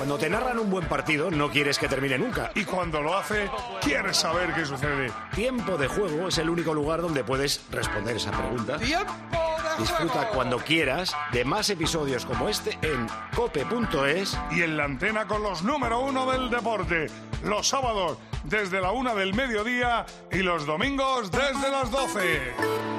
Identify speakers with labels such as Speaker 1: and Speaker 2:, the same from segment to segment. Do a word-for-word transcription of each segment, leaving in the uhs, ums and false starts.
Speaker 1: Cuando te narran un buen partido, no quieres que termine nunca.
Speaker 2: Y cuando lo hace, quieres saber qué sucede.
Speaker 1: Tiempo de Juego es el único lugar donde puedes responder esa pregunta.
Speaker 3: ¡Tiempo de
Speaker 1: Disfruta
Speaker 3: juego!
Speaker 1: cuando quieras de más episodios como este en cope punto es.
Speaker 2: Y en la antena con los número uno del deporte. Los sábados desde la una del mediodía y los domingos desde las doce.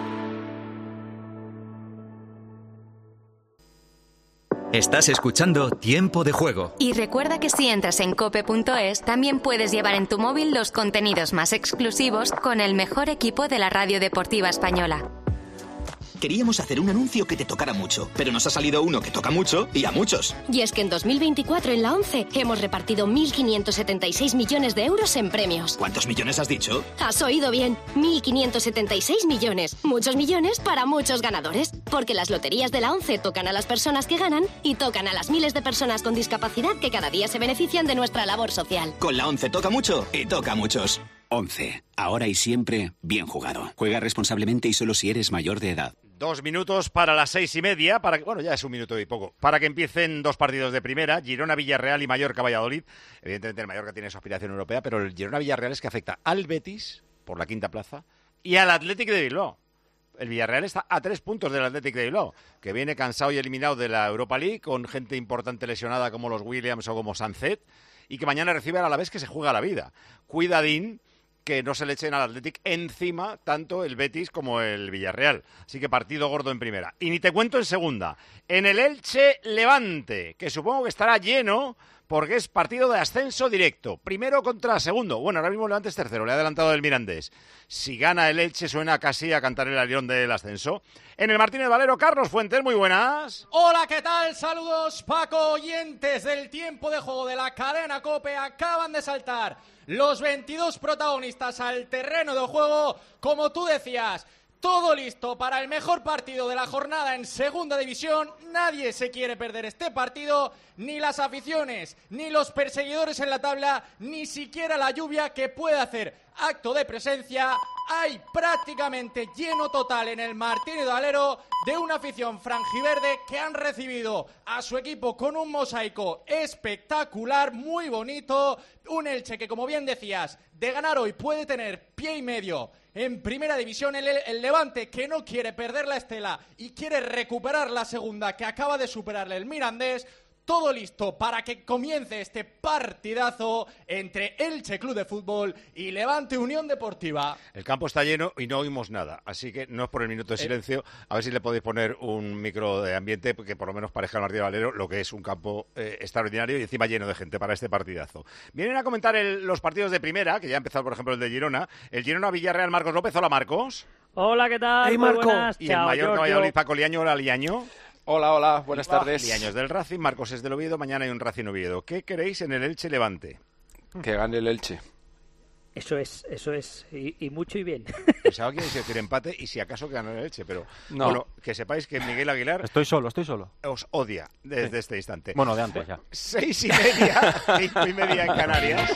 Speaker 4: Estás escuchando Tiempo de Juego.
Speaker 5: Y recuerda que si entras en cope punto es, también puedes llevar en tu móvil los contenidos más exclusivos con el mejor equipo de la radio deportiva española.
Speaker 6: Queríamos hacer un anuncio que te tocara mucho, pero nos ha salido uno que toca mucho y a muchos.
Speaker 7: Y es que en dos mil veinticuatro en la ONCE hemos repartido mil quinientos setenta y seis millones de euros en premios.
Speaker 6: ¿Cuántos millones has dicho?
Speaker 7: Has oído bien, mil quinientos setenta y seis millones. Muchos millones para muchos ganadores. Porque las loterías de la ONCE tocan a las personas que ganan y tocan a las miles de personas con discapacidad que cada día se benefician de nuestra labor social.
Speaker 6: Con la ONCE toca mucho y toca a muchos.
Speaker 8: ONCE. Ahora y siempre, bien jugado. Juega responsablemente y solo si eres mayor de edad.
Speaker 9: Dos minutos para las seis y media, para que, bueno, ya es un minuto y poco, para que empiecen dos partidos de primera, Girona-Villarreal y Mallorca-Valladolid. Evidentemente el Mallorca tiene su aspiración europea, pero el Girona-Villarreal es que afecta al Betis, por la quinta plaza, y al Athletic de Bilbao. El Villarreal está a tres puntos del Athletic de Bilbao, que viene cansado y eliminado de la Europa League, con gente importante lesionada como los Williams o como Sancet, y que mañana recibe al Alavés, que se juega la vida. Cuidadín, que no se le echen al Athletic encima tanto el Betis como el Villarreal. Así que partido gordo en primera. Y ni te cuento en segunda. En el Elche Levante, que supongo que estará lleno porque es partido de ascenso directo. Primero contra segundo. Bueno, ahora mismo Levante es tercero, le ha adelantado el Mirandés. Si gana el Elche suena casi a cantar el alión del ascenso. En el Martínez Valero, Carlos Fuentes, muy buenas.
Speaker 10: Hola, ¿qué tal? Saludos, Paco, oyentes del Tiempo de Juego de la cadena COPE. Acaban de saltar los veintidós protagonistas al terreno de juego, como tú decías. Todo listo para el mejor partido de la jornada en Segunda División. Nadie se quiere perder este partido, ni las aficiones, ni los perseguidores en la tabla, ni siquiera la lluvia que puede hacer acto de presencia. Hay prácticamente lleno total en el Martínez Valero de una afición franjiverde que han recibido a su equipo con un mosaico espectacular, muy bonito. Un Elche que, como bien decías, de ganar hoy puede tener pie y medio en primera división. El, el Levante, que no quiere perder la estela y quiere recuperar la segunda que acaba de superarle el Mirandés. Todo listo para que comience este partidazo entre Elche Club de Fútbol y Levante Unión Deportiva.
Speaker 9: El campo está lleno y no oímos nada, así que no es por el minuto de silencio. A ver si le podéis poner un micro de ambiente que por lo menos parezca al Martínez Valero lo que es un campo eh, extraordinario y encima lleno de gente para este partidazo. Vienen a comentar el, los partidos de primera, que ya ha empezado por ejemplo el de Girona. El Girona-Villarreal, Marcos López. Hola, Marcos.
Speaker 11: Hola, ¿qué tal?
Speaker 12: Hey,
Speaker 11: Muy
Speaker 12: Marco.
Speaker 11: buenas.
Speaker 9: Y
Speaker 11: Chao,
Speaker 9: el Mallorca-Valladolid,
Speaker 11: Giorgio.
Speaker 9: Paco Liaño. Hola, Liaño.
Speaker 12: Hola, hola, buenas tardes.
Speaker 9: Liaños del Racing, Marcos es del Oviedo, mañana hay un Racing Oviedo. ¿Qué queréis en el Elche Levante?
Speaker 12: Que gane el Elche.
Speaker 11: Eso es, eso es, y, y mucho y bien.
Speaker 9: Pensaba que ibais a decir empate y si acaso que gane el Elche, pero
Speaker 12: No.
Speaker 9: bueno, que sepáis que Miguel Aguilar
Speaker 13: Estoy solo, estoy solo.
Speaker 9: os odia desde
Speaker 13: Sí.
Speaker 9: este instante.
Speaker 13: Bueno, de antes ya.
Speaker 9: Seis y media, cinco y media en Canarias.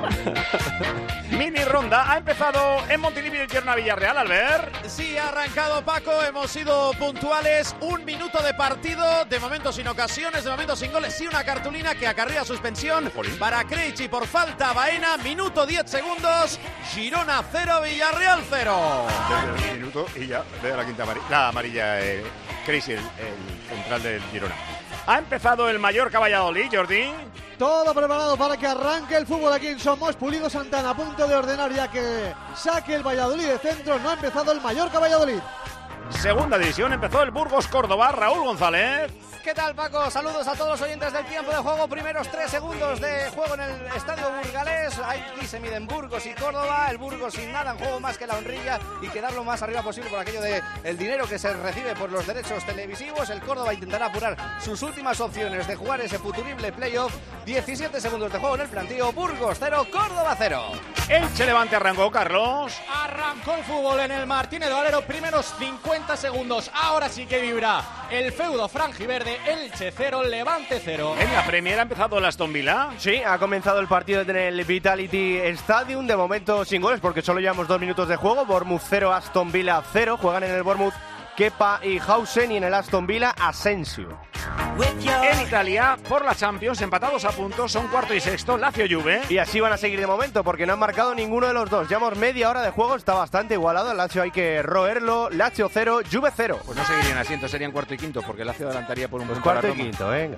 Speaker 9: Mini ronda, ha empezado en Montilivi el Girona Villarreal, Albert.
Speaker 10: Sí, ha arrancado Paco, hemos sido puntuales, un minuto de partido, de momento sin ocasiones, de momento sin goles, sí una cartulina que acarrea suspensión
Speaker 9: Jolín.
Speaker 10: para Krejci por falta, Baena, minuto diez segundos, Girona cero, Villarreal cero.
Speaker 9: Desde el minuto y ya veo la quinta amarilla, la amarilla eh, Crazy, el, el central del Girona. Ha empezado el Mallorca Valladolid, Jordi.
Speaker 14: Todo preparado para que arranque el fútbol aquí en Somos. Pulido Santana a punto de ordenar ya que saque el Valladolid de centro. No ha empezado el Mallorca Valladolid.
Speaker 9: Segunda división, empezó el Burgos Córdoba, Raúl González.
Speaker 10: ¿Qué tal, Paco? Saludos a todos los oyentes del Tiempo de Juego. Primeros tres segundos de juego en el estadio burgalés. Aquí se miden Burgos y Córdoba. El Burgos sin nada en juego más que la honrilla y quedar lo más arriba posible por aquello de el dinero que se recibe por los derechos televisivos. El Córdoba intentará apurar sus últimas opciones de jugar ese futurible playoff. diecisiete segundos de juego en el plantío. Burgos cero, Córdoba cero.
Speaker 9: Elche Levante arrancó, Carlos.
Speaker 10: Arrancó el fútbol en el Martínez Valero. Primeros cincuenta segundos. Ahora sí que vibra el feudo franjiverde. Elche cero, Levante cero.
Speaker 9: En la Premier ha empezado el Aston Villa.
Speaker 15: Sí, ha comenzado el partido en el Vitality Stadium, de momento sin goles porque solo llevamos dos minutos de juego. Bournemouth cero, Aston Villa cero, juegan en el Bournemouth Kepa y Hausen, y en el Aston Villa Asensio.
Speaker 9: En Italia, por la Champions, empatados a puntos, son cuarto y sexto, Lazio Juve.
Speaker 15: Y así van a seguir de momento, porque no han marcado ninguno de los dos. Llevamos media hora de juego, está bastante igualado. El Lazio hay que roerlo. Lazio cero, Juve cero.
Speaker 9: Pues no seguirían asientos, serían cuarto y quinto, porque el Lazio adelantaría por un
Speaker 15: pues
Speaker 9: punto a la
Speaker 15: cuarto y
Speaker 9: Roma.
Speaker 15: quinto, venga.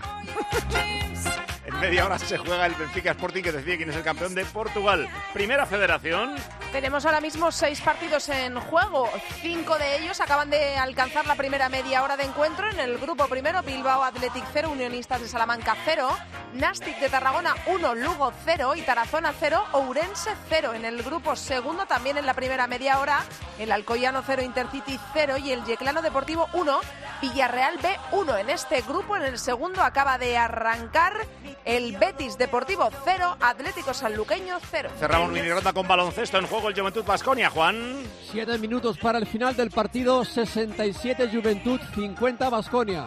Speaker 9: En media hora se juega el Benfica Sporting, que decide quién es el campeón de Portugal. Primera Federación.
Speaker 3: Tenemos ahora mismo seis partidos en juego. Cinco de ellos acaban de alcanzar la primera media hora de encuentro. En el grupo primero, Bilbao Athletic cero, Unionistas de Salamanca cero, Nastic de Tarragona uno, Lugo cero y Tarazona cero, Ourense cero. En el grupo segundo, también en la primera media hora, el Alcoyano cero, Intercity cero y el Yeclano Deportivo uno, Villarreal B uno. En este grupo, en el segundo, acaba de arrancar el Betis Deportivo cero, Atlético Sanluqueño cero.
Speaker 9: Cerramos mini ronda con baloncesto en juego el Juventud Baskonia, Juan.
Speaker 13: Siete minutos para el final del partido, sesenta y siete Juventud, cincuenta Baskonia.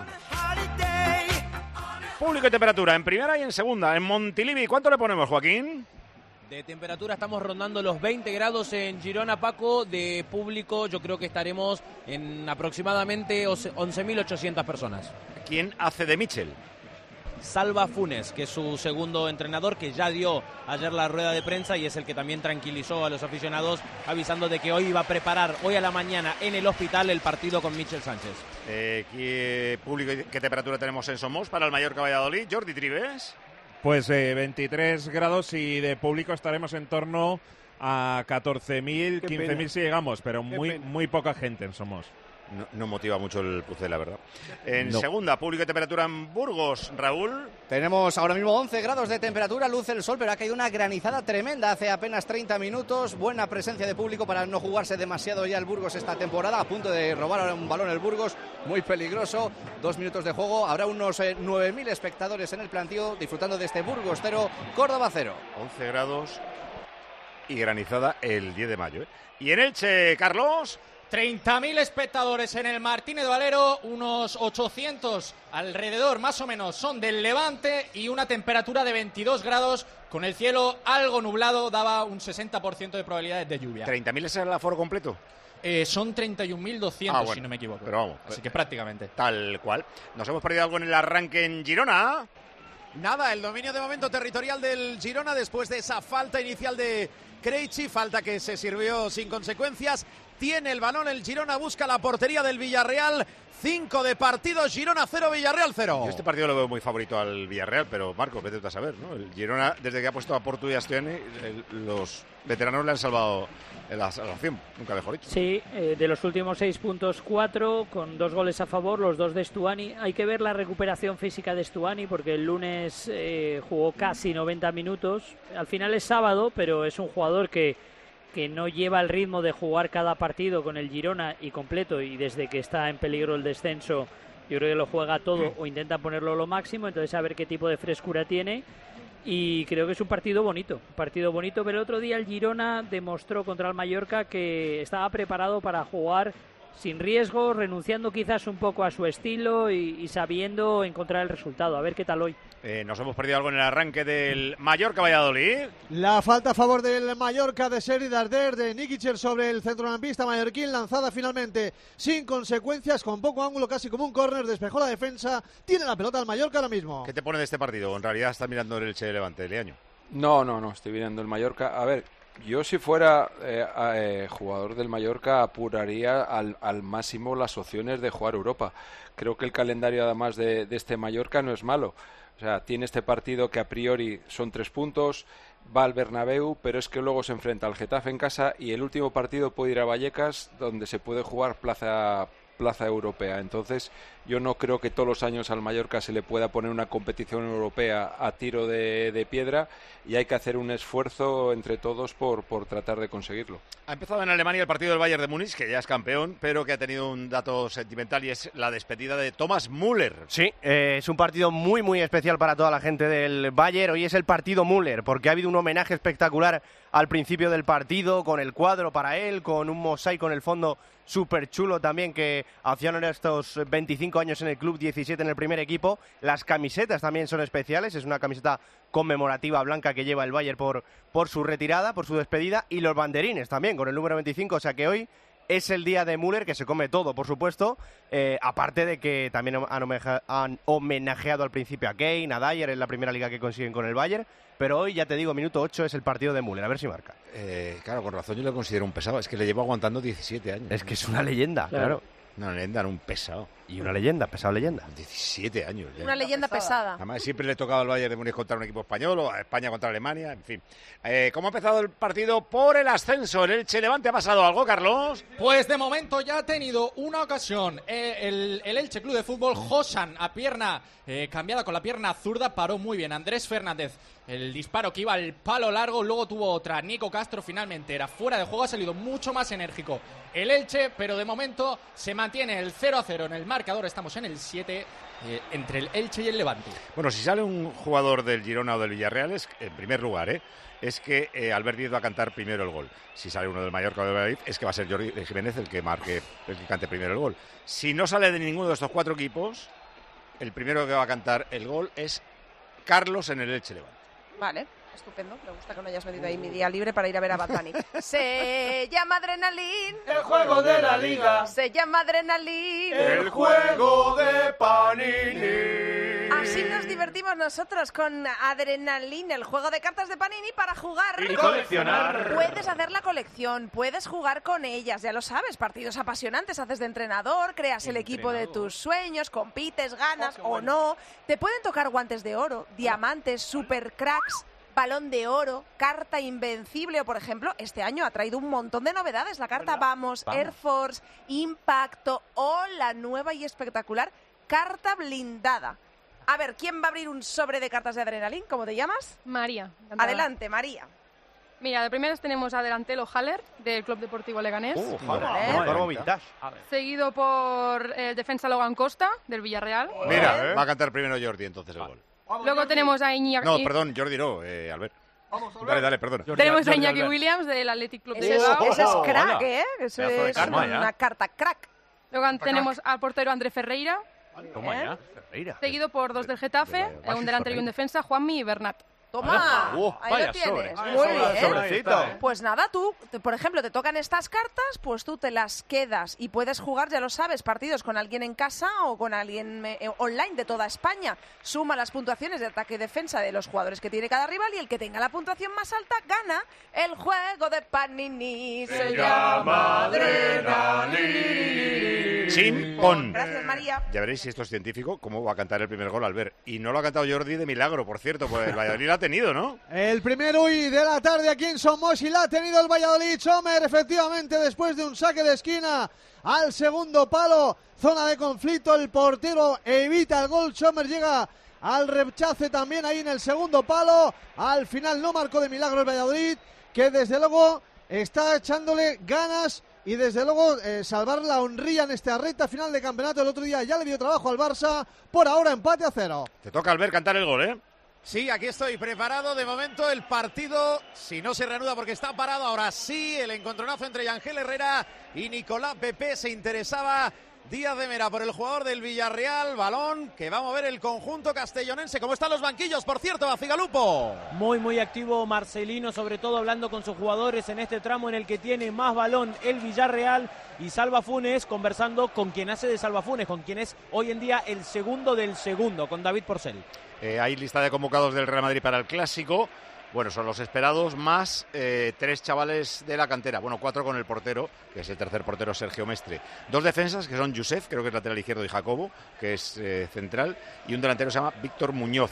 Speaker 9: Público y temperatura en primera y en segunda. En Montilivi, ¿cuánto le ponemos, Joaquín?
Speaker 16: De temperatura estamos rondando los veinte grados en Girona, Paco. De público yo creo que estaremos en aproximadamente once mil ochocientas personas.
Speaker 9: ¿Quién hace de Mitchell?
Speaker 16: Salva Funes, que es su segundo entrenador, que ya dio ayer la rueda de prensa y es el que también tranquilizó a los aficionados, avisando de que hoy iba a preparar, hoy a la mañana en el hospital, el partido con Michel Sánchez.
Speaker 9: Eh, ¿Qué público y qué temperatura tenemos en Somos para el Mallorca Valladolid? Jordi Trives.
Speaker 17: Pues eh, veintitrés grados y de público estaremos en torno a catorce mil, quince mil si llegamos, pero muy, muy poca gente en Somos.
Speaker 9: No, no motiva mucho el puzzle, la verdad. En
Speaker 18: No.
Speaker 9: segunda, público y temperatura en Burgos, Raúl.
Speaker 18: Tenemos ahora mismo once grados de temperatura, luce el sol, pero ha caído una granizada tremenda hace apenas treinta minutos. Buena presencia de público para no jugarse demasiado ya el Burgos esta temporada. A punto de robar ahora un balón el Burgos, muy peligroso. Dos minutos de juego, habrá unos eh, nueve mil espectadores en el plantío disfrutando de este Burgos cero, Córdoba cero.
Speaker 9: once grados y granizada el diez de mayo. ¿eh? Y en Elche, Carlos.
Speaker 10: treinta mil espectadores en el Martínez Valero, unos ochocientos alrededor más o menos son del Levante y una temperatura de veintidós grados con el cielo algo nublado, daba un sesenta por ciento de probabilidades de lluvia.
Speaker 9: ¿treinta mil es el aforo completo?
Speaker 10: Eh, son treinta y un mil doscientos,
Speaker 9: Ah, bueno,
Speaker 10: si no me equivoco.
Speaker 9: pero vamos,
Speaker 10: Así que prácticamente.
Speaker 9: Tal cual. Nos hemos perdido algo en el arranque en Girona.
Speaker 19: Nada, el dominio de momento territorial del Girona después de esa falta inicial de Krejci, falta que se sirvió sin consecuencias. Tiene el balón el Girona, busca la portería del Villarreal. Cinco de partido, Girona cero, Villarreal cero.
Speaker 9: Yo este partido lo veo muy favorito al Villarreal, pero Marco, vete tú a saber, ¿no? El Girona, desde que ha puesto a Portu y a Stiani, el- los veteranos le han salvado la salvación, nunca mejor dicho.
Speaker 11: Sí, eh, de los últimos seis puntos, cuatro, con dos goles a favor, los dos de Stuani. Hay que ver la recuperación física de Stuani, porque el lunes eh, jugó casi noventa minutos. Al final es sábado, pero es un jugador que, que no lleva el ritmo de jugar cada partido con el Girona y completo, y desde que está en peligro el descenso, yo creo que lo juega todo o intenta ponerlo lo máximo, entonces a ver qué tipo de frescura tiene. Y creo que es un partido bonito, un partido bonito, pero el otro día el Girona demostró contra el Mallorca que estaba preparado para jugar sin riesgo, renunciando quizás un poco a su estilo y, y sabiendo encontrar el resultado. A ver qué tal hoy.
Speaker 9: Eh, nos hemos perdido algo en el arranque del Mallorca-Valladolid.
Speaker 14: La falta a favor del Mallorca de Seri Darder de Nikicher sobre el centrocampista mallorquín, lanzada finalmente sin consecuencias, con poco ángulo, casi como un córner, despejó la defensa, tiene la pelota el Mallorca ahora mismo.
Speaker 9: ¿Qué te pone de este partido? En realidad está mirando el Elche Levante, Leaño.
Speaker 12: No, no, no, estoy mirando el Mallorca. A ver, yo si fuera eh, eh, jugador del Mallorca apuraría al, al máximo las opciones de jugar Europa. Creo que el calendario además de, de este Mallorca no es malo. O sea, tiene este partido que a priori son tres puntos, va al Bernabéu, pero es que luego se enfrenta al Getafe en casa y el último partido puede ir a Vallecas, donde se puede jugar plaza plaza europea. Entonces yo no creo que todos los años al Mallorca se le pueda poner una competición europea a tiro de, de piedra, y hay que hacer un esfuerzo entre todos por, por tratar de conseguirlo.
Speaker 9: Ha empezado en Alemania el partido del Bayern de Múnich, que ya es campeón, pero que ha tenido un dato sentimental y es la despedida de Thomas Müller.
Speaker 15: Sí, eh, es un partido muy muy especial para toda la gente del Bayern. Hoy es el partido Müller, porque ha habido un homenaje espectacular al principio del partido, con el cuadro para él, con un mosaico en el fondo súper chulo también que hacían en estos veinticinco años en el club, diecisiete en el primer equipo. Las camisetas también son especiales, es una camiseta conmemorativa blanca que lleva el Bayern por, por su retirada, por su despedida, y los banderines también con el número veinticinco, o sea que hoy es el día de Müller, que se come todo, por supuesto, eh, aparte de que también han, homenaje- han homenajeado al principio a Kane, a Dyer, en la primera liga que consiguen con el Bayern, pero hoy, ya te digo, minuto ocho es el partido de Müller, a ver si marca.
Speaker 9: Eh, claro, con razón yo lo considero un pesado, es que le llevo aguantando diecisiete años.
Speaker 15: Es que es una leyenda, claro. claro.
Speaker 9: Una leyenda, no un pesado.
Speaker 15: Y una leyenda, pesado leyenda.
Speaker 9: diecisiete años. Ya.
Speaker 3: Una leyenda pesada.
Speaker 9: Además, siempre le he tocado al Bayern de Múnich contra un equipo español o a España contra Alemania, en fin. Eh, ¿Cómo ha empezado el partido por el ascenso? ¿El Elche Levante ha pasado algo, Carlos?
Speaker 10: Pues de momento ya ha tenido una ocasión. Eh, el, el Elche Club de Fútbol, Josan, a pierna eh, cambiada con la pierna zurda, paró muy bien. Andrés Fernández, el disparo que iba al palo largo, luego tuvo otra. Nico Castro finalmente era fuera de juego, ha salido mucho más enérgico el Elche, pero de momento se mantiene el cero a cero en el marcador. Estamos en el siete eh, entre el Elche y el Levante.
Speaker 9: Bueno, si sale un jugador del Girona o del Villarreal, es, en primer lugar, ¿eh? es que eh, Albert Díez va a cantar primero el gol. Si sale uno del Mallorca o del Valladolid, es que va a ser Jordi Jiménez el que marque, el que cante primero el gol. Si no sale de ninguno de estos cuatro equipos, el primero que va a cantar el gol es Carlos en el Elche Levante.
Speaker 3: Vale, estupendo. Me gusta que no hayas metido ahí mi día libre para ir a ver a Bad Bunny. Se llama Adrenalin.
Speaker 20: El juego de la liga.
Speaker 3: Se llama Adrenalin.
Speaker 20: El juego de Panini.
Speaker 3: Así nos divertimos nosotros con Adrenalin, el juego de cartas de Panini para jugar.
Speaker 20: Y coleccionar.
Speaker 3: Puedes hacer la colección, puedes jugar con ellas, ya lo sabes, partidos apasionantes, haces de entrenador, creas el equipo de tus sueños, compites, ganas o no. Te pueden tocar guantes de oro, diamantes, super cracks, balón de oro, carta invencible o, por ejemplo, este año ha traído un montón de novedades. La carta Vamos, Vamos, Air Force, Impacto o la nueva y espectacular carta blindada. A ver, ¿quién va a abrir un sobre de cartas de Adrenalin? ¿Cómo te llamas?
Speaker 21: María. Encantada.
Speaker 3: Adelante, María.
Speaker 21: Mira, de primeras tenemos a delantero Haller, del Club Deportivo Leganés.
Speaker 15: Uh, Haller. Vintage.
Speaker 21: Seguido por el defensa Logan Costa, del Villarreal.
Speaker 9: Mira, ¿eh? Va a cantar primero Jordi entonces el gol.
Speaker 21: Vamos, Luego Jordi. tenemos a Iñaki...
Speaker 9: No, perdón, Jordi no, eh, Albert. Vamos, Albert. Dale, dale, perdona.
Speaker 21: Jordi, tenemos Jordi, a Iñaki Jordi. Williams, del Athletic Club
Speaker 3: ese
Speaker 21: de Bilbao.
Speaker 3: Es, ese es crack, ¿eh? Eso es
Speaker 9: karma,
Speaker 3: una carta crack.
Speaker 21: Luego tenemos al portero André Ferreira.
Speaker 15: ¿Cómo ya? Ferreira.
Speaker 21: Seguido por dos del Getafe, de un delantero y un defensa, Juanmi y Bernat.
Speaker 3: Toma, uh, ahí lo tienes. Sobre. Muy bien.
Speaker 15: Sobrecito.
Speaker 3: Pues nada, tú, te, por ejemplo, te tocan estas cartas, pues tú te las quedas y puedes jugar, ya lo sabes, partidos con alguien en casa o con alguien eh, online de toda España. Suma las puntuaciones de ataque y defensa de los jugadores que tiene cada rival y el que tenga la puntuación más alta gana el juego de Panini.
Speaker 20: Se, Se llama Adrenalin.
Speaker 9: Chimpón.
Speaker 3: Gracias, María.
Speaker 9: Ya veréis si esto es científico, cómo va a cantar el primer gol Albert. Y no lo ha cantado Jordi de milagro, por cierto, pues el Valladolid ha tenido, ¿no?
Speaker 14: El primero hoy de la tarde aquí en Somos y la ha tenido el Valladolid. Sommer, efectivamente, después de un saque de esquina al segundo palo, zona de conflicto, el portero evita el gol. Sommer llega al rechace también ahí en el segundo palo. Al final no marcó de milagro el Valladolid, que desde luego está echándole ganas y desde luego eh, salvar la honrilla en esta recta final de campeonato. El otro día ya le dio trabajo al Barça, por ahora empate a cero.
Speaker 9: Te toca Albert cantar el gol, ¿eh?
Speaker 19: Sí, aquí estoy preparado. De momento el partido, si no se reanuda porque está parado, ahora sí, el encontronazo entre Yangel Herrera y Nicolás Pepe. Se interesaba Díaz de Mera por el jugador del Villarreal. Balón que va a mover el conjunto castellonense. ¿Cómo están los banquillos, por cierto, Bacigalupo?
Speaker 16: Muy, muy activo Marcelino, sobre todo hablando con sus jugadores en este tramo en el que tiene más balón el Villarreal. Y Salva Funes conversando con quien hace de Salva Funes, con quien es hoy en día el segundo del segundo, con David Porcel.
Speaker 9: Eh, hay lista de convocados del Real Madrid para el Clásico. Bueno, son los esperados, más eh, tres chavales de la cantera. Bueno, cuatro con el portero, que es el tercer portero, Sergio Mestre. Dos defensas, que son Yusef, creo que es lateral izquierdo, y Jacobo, que es eh, central. Y un delantero se llama Víctor Muñoz.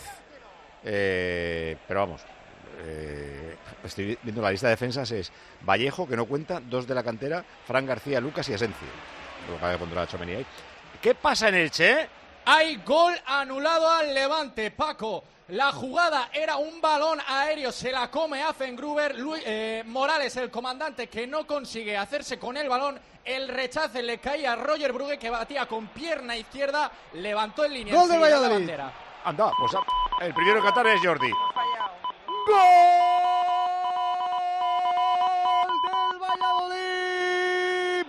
Speaker 9: Eh, pero vamos, eh, estoy viendo la lista de defensas, es Vallejo, que no cuenta, dos de la cantera, Fran García, Lucas y Asencio. Lo que pondrá la Chomení ahí. ¿Qué pasa en el Che?
Speaker 10: Hay gol anulado al Levante, Paco. La jugada era un balón aéreo, se la come Affengruber. Luis, eh, Morales, el comandante, que no consigue hacerse con el balón. El rechace le caía a Roger Brugue, que batía con pierna izquierda. Levantó en línea.
Speaker 14: Gol de Valladolid.
Speaker 9: Anda, pues el primero que Qatar es Jordi.
Speaker 14: ¡Gol del Valladolid! Venía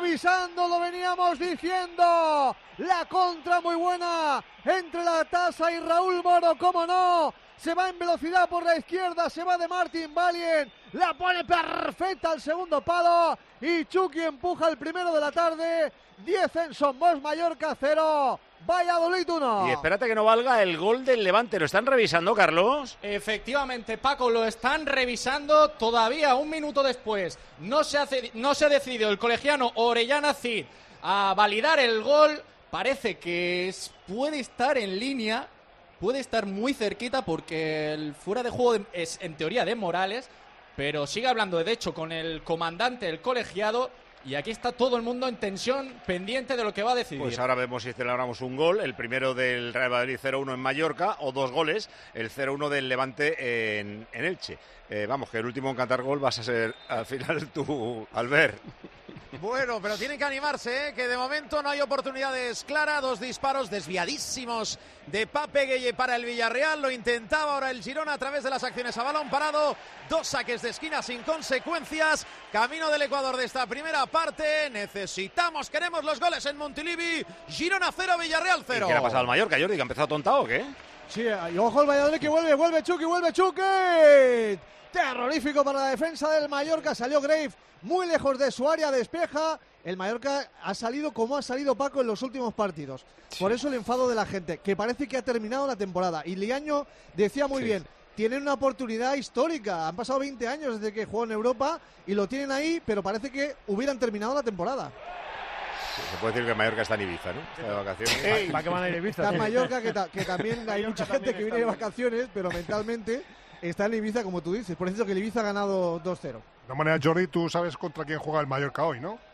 Speaker 14: avisando, lo veníamos diciendo. La contra muy buena entre la Tasa y Raúl Moro, cómo no. Se va en velocidad por la izquierda, se va de Martin Valien, la pone perfecta al segundo palo y Chucky empuja el primero de la tarde. diez en Somos, Mallorca cero, Valladolid uno.
Speaker 9: Y espérate que no valga el gol del Levante. ¿Lo están revisando, Carlos?
Speaker 10: Efectivamente, Paco, lo están revisando todavía un minuto después. No se, hace, no se ha decidido el colegiano Orellana Cid a validar el gol. Parece que es, puede estar en línea, puede estar muy cerquita porque el fuera de juego de, es en teoría de Morales, pero sigue hablando de hecho con el comandante del colegiado. Y aquí está todo el mundo en tensión, pendiente de lo que va a decidir.
Speaker 9: Pues ahora vemos si celebramos un gol, el primero del Real Madrid cero uno en Mallorca, o dos goles, el cero uno del Levante en, en Elche. Eh, vamos, que el último en cantar gol vas a ser al final tú, Albert.
Speaker 19: Bueno, pero tienen que animarse, ¿eh? Que de momento no hay oportunidades claras. Dos disparos desviadísimos de Pape Gueye para el Villarreal. Lo intentaba ahora el Girona a través de las acciones a balón parado. Dos saques de esquina sin consecuencias. Camino del Ecuador de esta primera parte. Necesitamos, queremos los goles en Montilivi. Girona cero, Villarreal cero.
Speaker 9: ¿Y qué le ha pasado al Mallorca, Jordi? ¿Que ha empezado tontado o qué?
Speaker 14: Sí, y ojo el Valladolid que vuelve, vuelve Chucky, vuelve Chucky. Terrorífico para la defensa del Mallorca. Salió Grave muy lejos de su área, despeja. El Mallorca ha salido como ha salido Paco en los últimos partidos. Sí. Por eso el enfado de la gente, que parece que ha terminado la temporada. Y Liaño decía muy sí. bien, tienen una oportunidad histórica. Han pasado veinte años desde que jugó en Europa y lo tienen ahí, pero parece que hubieran terminado la temporada.
Speaker 9: Sí, se puede decir que Mallorca está en Ibiza, ¿no? Está de vacaciones.
Speaker 14: Ey, ¿para qué van a ir a Ibiza? Está en Mallorca, que, ta que también hay mucha gente que viene de vacaciones, pero mentalmente está en Ibiza, como tú dices. Por eso que el Ibiza ha ganado dos cero.
Speaker 2: De todas maneras, Jordi, tú sabes contra quién juega el Mallorca hoy, ¿no?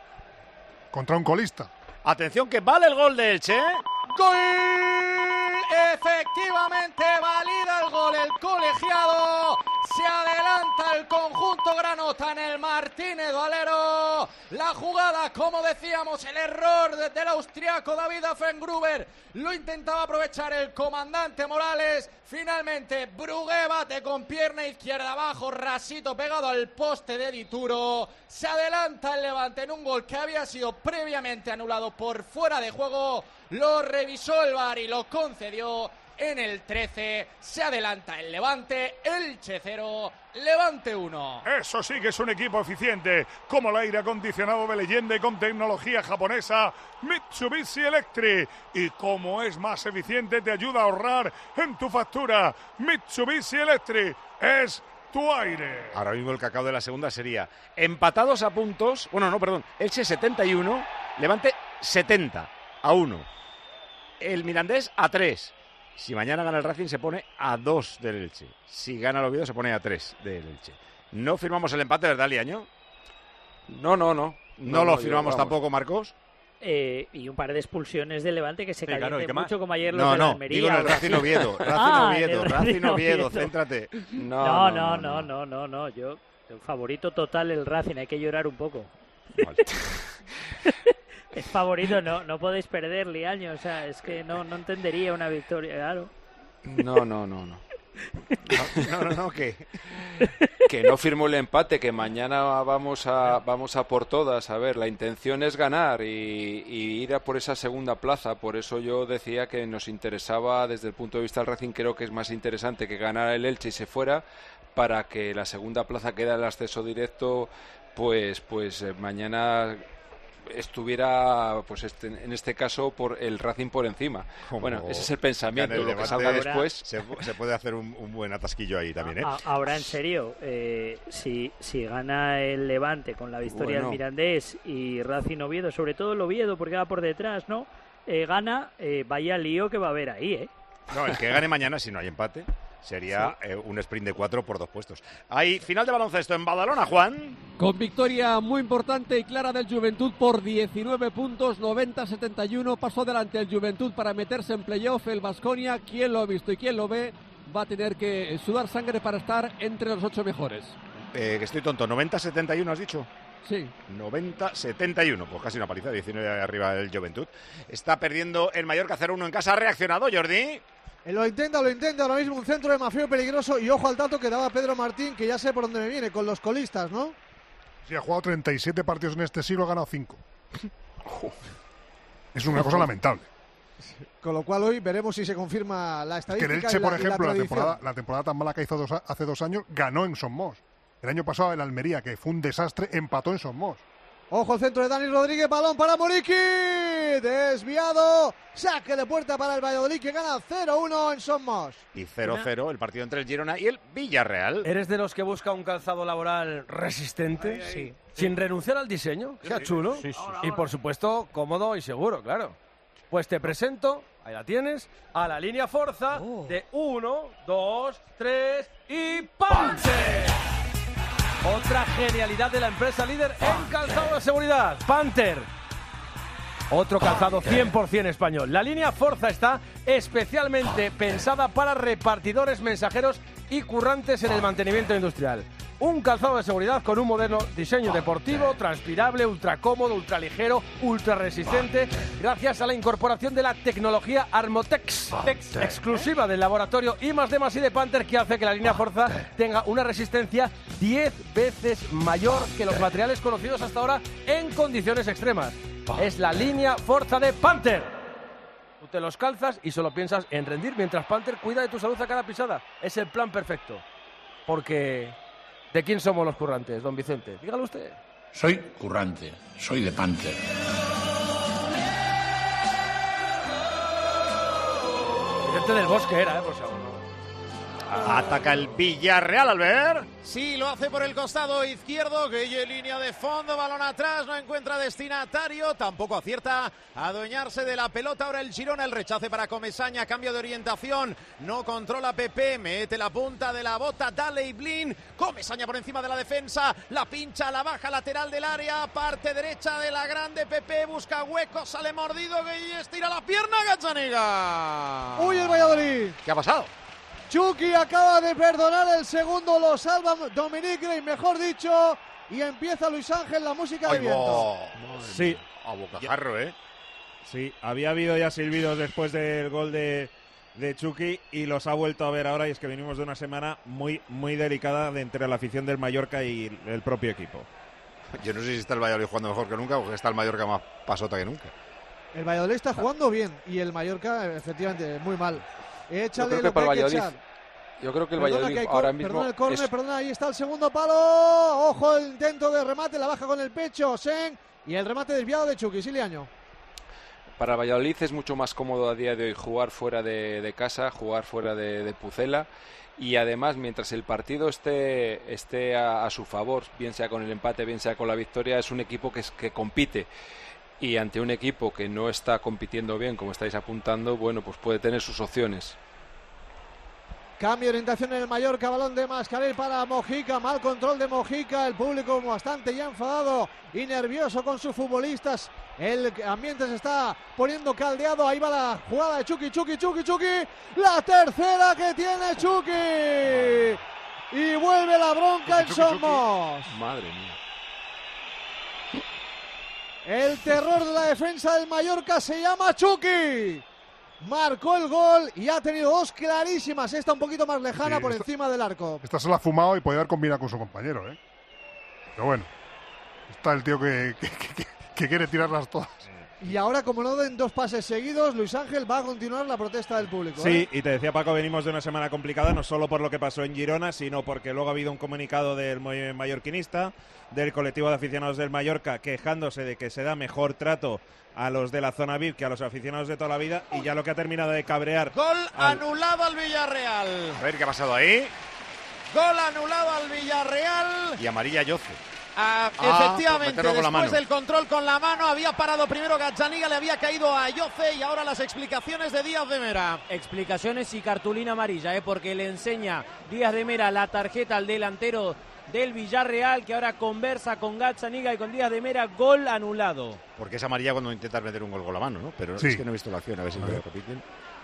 Speaker 2: Contra un colista.
Speaker 9: Atención, que vale el gol de Elche.
Speaker 10: ¡Gol! Efectivamente, valida el gol el colegiado. Se adelanta el conjunto granota en el Martínez Valero. La jugada, como decíamos, el error del austriaco David Affengruber. Lo intentaba aprovechar el comandante Morales. Finalmente, Brugué bate con pierna izquierda abajo, rasito pegado al poste de Dituro. Se adelanta el Levante en un gol que había sido previamente anulado por fuera de juego. Lo revisó el V A R y lo concedió. En el trece se adelanta el Levante, Elche cero, Levante uno.
Speaker 2: Eso sí que es un equipo eficiente, como el aire acondicionado de leyenda y con tecnología japonesa Mitsubishi Electric. Y como es más eficiente, te ayuda a ahorrar en tu factura. Mitsubishi Electric es tu aire.
Speaker 9: Ahora mismo el cacao de la segunda sería empatados a puntos. Bueno, no, perdón. Elche setenta y uno, Levante setenta a uno. El Mirandés a tres. Si mañana gana el Racing se pone a dos del Elche. Si gana el Oviedo se pone a tres del Elche. No firmamos el empate, ¿verdad, Liaño?
Speaker 12: No, no, no.
Speaker 9: No,
Speaker 12: no
Speaker 9: lo
Speaker 12: no,
Speaker 9: firmamos
Speaker 12: yo,
Speaker 9: tampoco, Marcos.
Speaker 11: Eh, y un par de expulsiones de Levante que se sí, caliente claro, mucho como ayer los
Speaker 9: no,
Speaker 11: de la
Speaker 9: no,
Speaker 11: Almería.
Speaker 9: Digo en el Racing Oviedo, Racing
Speaker 11: ah,
Speaker 9: Oviedo, Racing Oviedo, céntrate.
Speaker 11: No, no, no, no, no, no, yo, el favorito total el Racing, hay que llorar un poco. Vale. Es favorito, no, no podéis perder, Liaño, o sea, es que no, no entendería una victoria, claro.
Speaker 12: No, no, no, no.
Speaker 9: No, no, no, ¿qué?
Speaker 12: Que no firmó el empate, que mañana vamos a vamos a por todas. A ver, la intención es ganar y, y ir a por esa segunda plaza. Por eso yo decía que nos interesaba, desde el punto de vista del Racing, creo que es más interesante que ganara el Elche y se fuera, para que la segunda plaza, que era el acceso directo, pues, pues eh, mañana estuviera, pues este, en este caso, por el Racing por encima. Como bueno, ese es el pensamiento. El lo que salga después
Speaker 9: se, se puede hacer un, un buen atasquillo ahí también, ¿eh?
Speaker 11: Ahora, en serio, eh, si, si gana el Levante con la victoria bueno. del Mirandés y Racing Oviedo, sobre todo el Oviedo, porque va por detrás, ¿no? Eh, gana, eh, vaya lío que va a haber ahí, ¿eh?
Speaker 9: No, el que gane mañana, si no hay empate, sería sí. eh, un sprint de cuatro por dos puestos. Hay final de baloncesto en Badalona, Juan.
Speaker 13: Con victoria muy importante y clara del Juventud por diecinueve puntos, noventa a setenta y uno. Pasó delante el Juventud para meterse en playoff. El Baskonia, quien lo ha visto y quien lo ve, va a tener que sudar sangre para estar entre los ocho mejores.
Speaker 9: Eh, que estoy tonto, noventa a setenta y uno has dicho.
Speaker 13: Sí.
Speaker 9: noventa a setenta y uno, pues casi una paliza, diecinueve arriba del Juventud. Está perdiendo el Mallorca cero uno en casa. ¿Ha reaccionado, Jordi?
Speaker 14: Lo intenta, lo intenta ahora mismo, un centro de Mafeo peligroso y ojo al dato que daba Pedro Martín, que ya sé por dónde me viene, con los colistas, ¿no?
Speaker 2: Sí, ha jugado treinta y siete partidos en este siglo, ha ganado cinco. Es una cosa lamentable.
Speaker 14: Con lo cual hoy veremos si se confirma la estadística.
Speaker 2: Que el Elche,
Speaker 14: y la,
Speaker 2: por ejemplo,
Speaker 14: la,
Speaker 2: la, temporada, la temporada tan mala que hizo dos, hace dos años, ganó en Somos. El año pasado el Almería, que fue un desastre, empató en Somos.
Speaker 14: Ojo el centro de Dani Rodríguez, balón para Muriqui, desviado, saque de puerta para el Valladolid que gana cero uno en Somos.
Speaker 9: Y cero cero el partido entre el Girona y el Villarreal.
Speaker 1: ¿Eres de los que busca un calzado laboral resistente?
Speaker 14: Ay, ay,
Speaker 1: sí.
Speaker 14: sí.
Speaker 1: Sin renunciar al diseño, que sea
Speaker 14: Sí,
Speaker 1: chulo.
Speaker 14: sí, sí.
Speaker 1: Y por supuesto, cómodo y seguro, claro. Pues te presento, ahí la tienes, a la línea Forza
Speaker 14: Oh.
Speaker 1: de uno, dos, tres y ¡Panther! Otra genialidad de la empresa líder en calzado de seguridad, Panther. Otro calzado cien por ciento español. La línea Forza está especialmente pensada para repartidores, mensajeros y currantes en el mantenimiento industrial. Un calzado de seguridad con un moderno diseño deportivo, transpirable, ultra cómodo, ultra ligero, ultra resistente, gracias a la incorporación de la tecnología Armotex, exclusiva del laboratorio I más D más I de Panther, que hace que la línea Forza tenga una resistencia diez veces mayor que los materiales conocidos hasta ahora en condiciones extremas. Es la línea Forza de Panther. Tú te los calzas y solo piensas en rendir mientras Panther cuida de tu salud a cada pisada. Es el plan perfecto. Porque... ¿de quién somos los currantes, don Vicente? Dígalo usted.
Speaker 22: Soy currante, soy de Panther.
Speaker 1: Vicente del Bosque era, ¿eh? Por si aún no.
Speaker 9: Ataca el Villarreal, Albert.
Speaker 19: Sí, lo hace por el costado izquierdo, Gueye, línea de fondo, balón atrás, no encuentra destinatario, tampoco acierta a adueñarse de la pelota. Ahora el Girona, el rechace para Comesaña, cambio de orientación, no controla Pepe, mete la punta de la bota, dale y Blin, Comesaña por encima de la defensa, la pincha, la baja lateral del área, parte derecha de la grande, Pepe busca hueco, sale mordido, Gueye estira la pierna, Gazzaniga.
Speaker 14: Uy, el Valladolid.
Speaker 9: ¿Qué ha pasado?
Speaker 14: Chucky acaba de perdonar el segundo, lo salva Dominic Gray, mejor dicho, y empieza Luis Ángel la música de
Speaker 9: Ay,
Speaker 14: viento.
Speaker 9: bo.
Speaker 17: Sí.
Speaker 9: A bocajarro, ¿eh?
Speaker 17: Sí, había habido ya silbidos después del gol de, de Chucky y los ha vuelto a ver ahora, y es que venimos de una semana muy, muy delicada de entre la afición del Mallorca y el propio equipo.
Speaker 9: Yo no sé si está el Valladolid jugando mejor que nunca o que está el Mallorca más pasota que nunca.
Speaker 14: El Valladolid está jugando bien y el Mallorca, efectivamente, muy mal. Échale
Speaker 12: Yo creo que
Speaker 14: lo que
Speaker 12: para
Speaker 14: hay
Speaker 12: el
Speaker 14: que
Speaker 12: Valladolid,
Speaker 14: echar.
Speaker 12: yo creo que el
Speaker 14: Perdona
Speaker 12: Valladolid
Speaker 14: que hay
Speaker 12: ahora
Speaker 14: cor-
Speaker 12: mismo
Speaker 14: Perdona el córner,
Speaker 12: es-
Speaker 14: perdona, ahí está el segundo palo. Ojo el intento de remate, la baja con el pecho, Sen. Y el remate desviado de Chucky, Siliaño.
Speaker 12: para Valladolid es mucho más cómodo a día de hoy jugar fuera de, de casa, jugar fuera de, de Pucela. Y además, mientras el partido esté, esté a, a su favor, bien sea con el empate, bien sea con la victoria, es un equipo que, es, que compite. Y ante un equipo que no está compitiendo bien, como estáis apuntando, bueno, pues puede tener sus opciones.
Speaker 14: Cambio de orientación en el Mallorca, balón de Mascarell para Mojica, mal control de Mojica, el público bastante ya enfadado y nervioso con sus futbolistas. El ambiente se está poniendo caldeado, ahí va la jugada de Chucky, Chucky, Chucky, Chucky, la tercera que tiene Chucky. Y vuelve la bronca en Somos.
Speaker 12: Madre mía.
Speaker 14: El terror de la defensa del Mallorca se llama Chucky. Marcó el gol y ha tenido dos clarísimas. Esta un poquito más lejana
Speaker 2: Sí,
Speaker 14: por
Speaker 2: esta-
Speaker 14: encima del arco.
Speaker 2: Esta se la ha fumado y podía haber combinado con su compañero, ¿eh? Pero bueno, está el tío que, que, que- que quiere tirarlas todas.
Speaker 14: Y ahora, como no den dos pases seguidos, Luis Ángel va a continuar la protesta del público.
Speaker 17: Sí,
Speaker 14: ¿eh?
Speaker 17: y te decía Paco, venimos de una semana complicada, no solo por lo que pasó en Girona, sino porque luego ha habido un comunicado del mo- mallorquinista, del colectivo de aficionados del Mallorca, quejándose de que se da mejor trato a los de la zona V I P que a los aficionados de toda la vida, y ya lo que ha terminado de cabrear...
Speaker 19: Gol
Speaker 17: al-
Speaker 19: anulado al Villarreal.
Speaker 9: A ver qué ha pasado ahí.
Speaker 19: Gol anulado al Villarreal.
Speaker 9: Y amarilla Yoce.
Speaker 19: Ah,
Speaker 9: Ah,
Speaker 19: efectivamente,
Speaker 9: por meterlo con la
Speaker 19: después
Speaker 9: mano.
Speaker 19: del control con la mano, había parado primero Gazzaniga, le había caído a Yoce y ahora las explicaciones de Díaz de Mera.
Speaker 16: Explicaciones y cartulina amarilla, ¿eh? Porque le enseña Díaz de Mera la tarjeta al delantero del Villarreal, que ahora conversa con Gazzaniga y con Díaz de Mera, gol anulado.
Speaker 9: Porque es amarilla cuando intentas meter un gol con la mano, ¿no? Pero
Speaker 2: Sí.
Speaker 9: es que no he visto la acción, a ver si me lo repiten.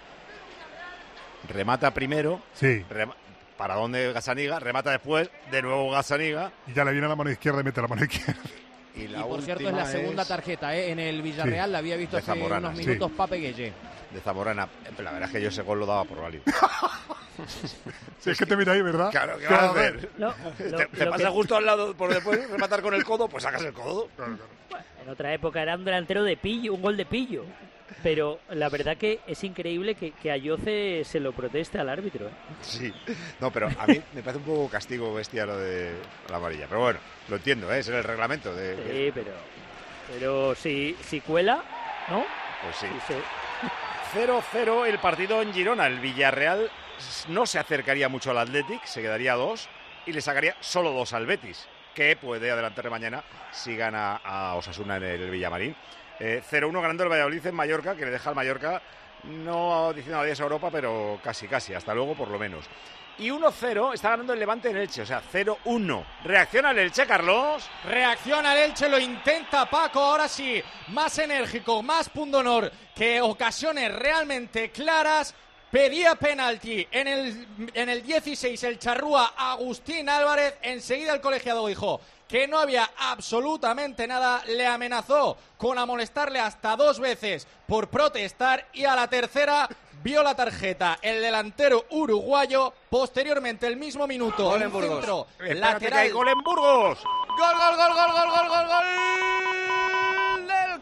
Speaker 9: Remata primero.
Speaker 2: Sí.
Speaker 9: rema- para dónde Gazzaniga, remata después, de nuevo Gazzaniga.
Speaker 2: Y ya le viene la mano izquierda y mete la mano izquierda.
Speaker 9: Y,
Speaker 16: Y
Speaker 9: la
Speaker 16: por cierto es
Speaker 9: última
Speaker 16: la segunda
Speaker 9: es
Speaker 16: tarjeta, ¿eh? En el Villarreal
Speaker 2: Sí.
Speaker 16: la había visto
Speaker 9: De
Speaker 16: hace
Speaker 9: Zamorana,
Speaker 16: unos
Speaker 9: sí.
Speaker 16: minutos Pape Gueye.
Speaker 9: de Zamorana. La verdad es que yo ese gol lo daba por válido.
Speaker 2: Si es que te mira ahí, ¿verdad?
Speaker 9: Claro, ¿qué
Speaker 2: ¿Qué
Speaker 9: vas a
Speaker 2: vas a
Speaker 9: hacer?
Speaker 2: hacer?
Speaker 11: Lo-
Speaker 9: te
Speaker 11: lo-
Speaker 9: te
Speaker 11: lo
Speaker 9: pasa
Speaker 11: que-
Speaker 9: justo al lado por después rematar con el codo, pues sacas el codo.
Speaker 11: En otra época era un delantero de pillo, un gol de pillo. Pero la verdad que es increíble que, que Ayoce se lo proteste al árbitro. ¿eh?
Speaker 9: Sí, no, pero a mí me parece un poco castigo bestia lo de la amarilla. Pero bueno, lo entiendo, ¿eh? Es en el reglamento. De...
Speaker 11: Sí, pero, pero si, si cuela, ¿no?
Speaker 9: Pues sí.
Speaker 11: sí.
Speaker 9: cero cero el partido en Girona. El Villarreal no se acercaría mucho al Athletic, se quedaría a dos y le sacaría solo dos al Betis, que puede adelantar mañana si gana a Osasuna en el Villamarín. Eh, cero uno ganando el Valladolid en Mallorca, que le deja al Mallorca no diciendo adiós a Europa, pero casi, casi, hasta luego por lo menos. Y uno cero está ganando el Levante en Elche, o sea, cero uno. ¿Reacciona el Elche, Carlos?
Speaker 10: Reacciona el Elche, lo intenta Paco, ahora sí, más enérgico, más pundonor, que ocasiones realmente claras. Pedía penalti en el, en el dieciséis el charrúa Agustín Álvarez, enseguida el colegiado dijo que no había absolutamente nada, le amenazó con amonestarle hasta dos veces por protestar y a la tercera vio la tarjeta el delantero uruguayo. Posteriormente, el mismo minuto,
Speaker 9: Gol en
Speaker 10: un
Speaker 9: Burgos.
Speaker 10: centro
Speaker 9: Espérate
Speaker 10: lateral.
Speaker 9: que hay gol en Burgos.
Speaker 18: Gol, gol, gol, gol, gol, gol, gol, gol del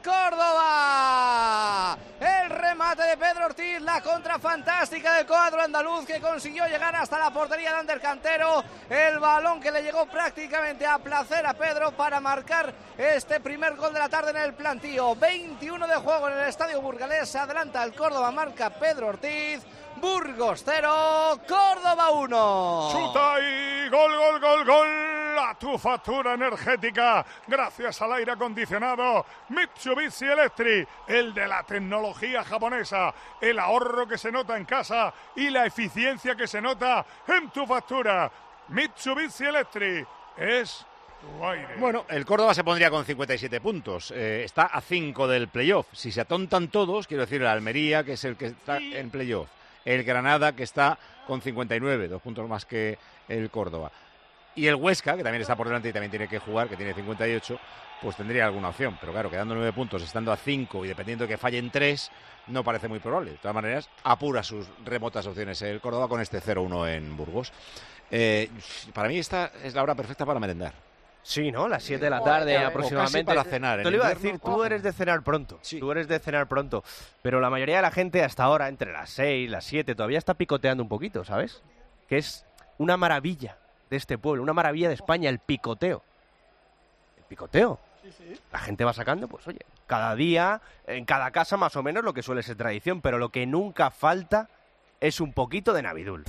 Speaker 18: Córdoba. El remate de Pedro Ortiz, la contra fantástica del cuadro andaluz que consiguió llegar hasta la portería de Ander Cantero. El balón que le llegó prácticamente a placer a Pedro para marcar este primer gol de la tarde en el plantío. veintiuno de juego en el estadio burgalés. Se adelanta el Córdoba, marca Pedro Ortiz. Burgos cero, Córdoba uno.
Speaker 2: Chuta y gol, gol, gol, gol. A tu factura energética, gracias al aire acondicionado Mitsubishi Electric, el de la tecnología japonesa, el ahorro que se nota en casa y la eficiencia que se nota en tu factura. Mitsubishi Electric es tu aire.
Speaker 9: Bueno, el Córdoba se pondría con cincuenta y siete puntos. Eh, está a cinco del playoff. Si se atontan todos, quiero decir, el Almería, que es el que está en playoff. El Granada, que está con cincuenta y nueve, dos puntos más que el Córdoba. Y el Huesca, que también está por delante y también tiene que jugar, que tiene cincuenta y ocho, pues tendría alguna opción. Pero claro, quedando nueve puntos, estando a cinco y dependiendo de que fallen tres, no parece muy probable. De todas maneras, apura sus remotas opciones el Córdoba con este cero uno en Burgos. Eh, para mí esta es la hora perfecta para merendar.
Speaker 15: Sí, ¿no? Las siete de la tarde
Speaker 9: O
Speaker 15: aproximadamente.
Speaker 9: casi para cenar.
Speaker 15: Te lo iba a decir, tú eres de cenar pronto. Tú eres de cenar pronto. Pero la mayoría de la gente hasta ahora, entre las seis, las siete, todavía está picoteando un poquito, ¿sabes? Que es una maravilla de este pueblo, una maravilla de España, el picoteo. El picoteo. La gente va sacando, pues oye, cada día, en cada casa más o menos lo que suele ser tradición, pero lo que nunca falta es un poquito de Navidul.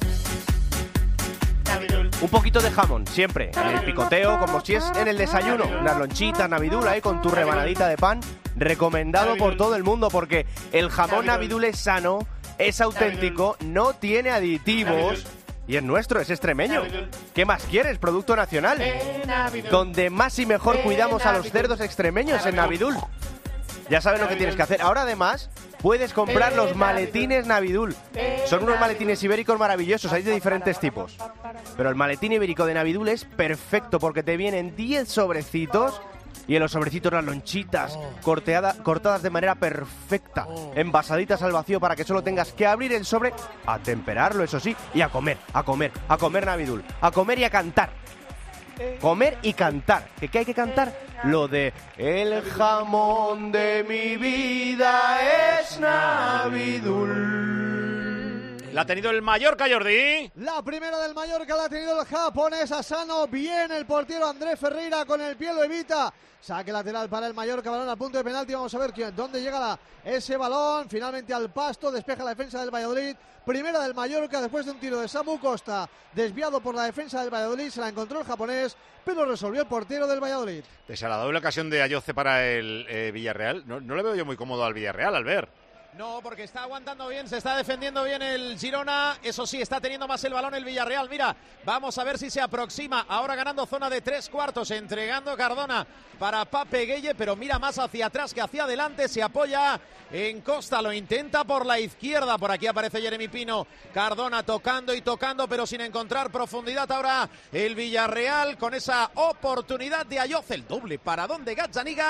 Speaker 15: Un poquito de jamón, siempre, en el picoteo, como si es en el desayuno. Unas lonchitas, Navidul ahí con tu rebanadita de pan, recomendado por todo el mundo, porque el jamón Navidul es sano, es auténtico, no tiene aditivos, y es nuestro, es extremeño. ¿Qué más quieres? Producto nacional. Donde más y mejor cuidamos a los cerdos extremeños, en Navidul. Ya sabes lo que tienes que hacer. Ahora además puedes comprar los maletines Navidul. Son unos maletines ibéricos maravillosos, hay de diferentes tipos. Pero el maletín ibérico de Navidul es perfecto porque te vienen diez sobrecitos y en los sobrecitos las lonchitas corteada, cortadas de manera perfecta, envasaditas al vacío para que solo tengas que abrir el sobre, a temperarlo, eso sí, y a comer, a comer, a comer Navidul, a comer y a cantar. Comer y cantar. ¿Qué, qué hay que cantar? Lo de el jamón de mi vida es Navidul.
Speaker 9: La ha tenido el Mallorca, Jordi.
Speaker 14: La primera del Mallorca la ha tenido el japonés Asano. Bien el portero Andrés Ferreira con el pie lo evita. Saque lateral para el Mallorca, balón al punto de penalti. Vamos a ver quién, dónde llega la, ese balón. Finalmente al pasto, despeja la defensa del Valladolid. Primera del Mallorca después de un tiro de Samu Costa. Desviado por la defensa del Valladolid, se la encontró el japonés, pero resolvió el portero del Valladolid.
Speaker 9: Pese a la doble ocasión de Ayoce para el eh, Villarreal, no, no le veo yo muy cómodo al Villarreal, Albert.
Speaker 19: No, porque está aguantando bien, se está defendiendo bien el Girona. Eso sí, está teniendo más el balón el Villarreal. Mira, vamos a ver si se aproxima. Ahora ganando zona de tres cuartos, entregando Cardona para Pape Gueye, pero mira más hacia atrás que hacia adelante. Se apoya en Costa, lo intenta por la izquierda. Por aquí aparece Jeremy Pino. Cardona tocando y tocando, pero sin encontrar profundidad. Ahora el Villarreal con esa oportunidad de Ayoce. El doble paradón de Gazzaniga.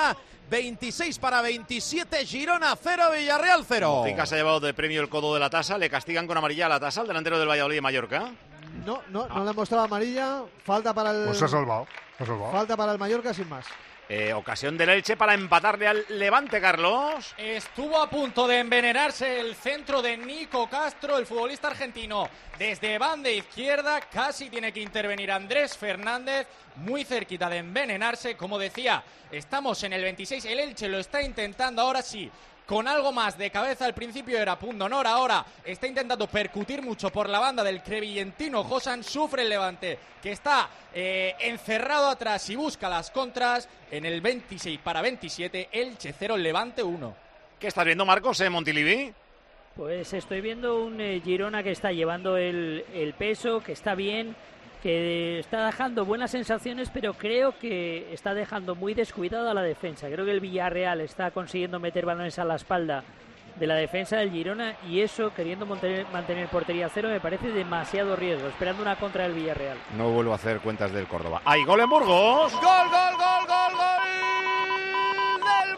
Speaker 19: veintiséis para veintisiete, Girona cero, Villarreal cero.
Speaker 9: Mojica se ha llevado de premio el codo de la Tasa, le castigan con amarilla a la Tasa, el delantero del Valladolid de Mallorca.
Speaker 14: No, no, no le han mostrado amarilla, falta para el...
Speaker 2: Pues se ha salvado, se ha salvado.
Speaker 14: Falta para el Mallorca sin más.
Speaker 9: Eh, ocasión del Elche para empatarle al Levante, Carlos.
Speaker 10: Estuvo a punto de envenenarse el centro de Nico Castro, el futbolista argentino. Desde banda izquierda casi tiene que intervenir Andrés Fernández, muy cerquita de envenenarse. Como decía, estamos en el veintiséis, el Elche lo está intentando ahora sí. Con algo más de cabeza, al principio era punto honor, ahora está intentando percutir mucho por la banda del crevillentino Josan, sufre el Levante, que está eh, encerrado atrás y busca las contras en el veintiséis para veintisiete, Elche cero, Levante uno.
Speaker 9: ¿Qué estás viendo, Marcos, en Montilivi?
Speaker 11: Pues estoy viendo un eh, Girona que está llevando el, el peso, que está bien, que está dejando buenas sensaciones, pero creo que está dejando muy descuidada la defensa. Creo que el Villarreal está consiguiendo meter balones a la espalda de la defensa del Girona y eso, queriendo mantener, mantener portería cero, me parece demasiado riesgo, esperando una contra del Villarreal.
Speaker 9: No vuelvo a hacer cuentas del Córdoba. ¡Hay gol en Burgos!
Speaker 18: ¡Gol, gol, gol, gol, gol del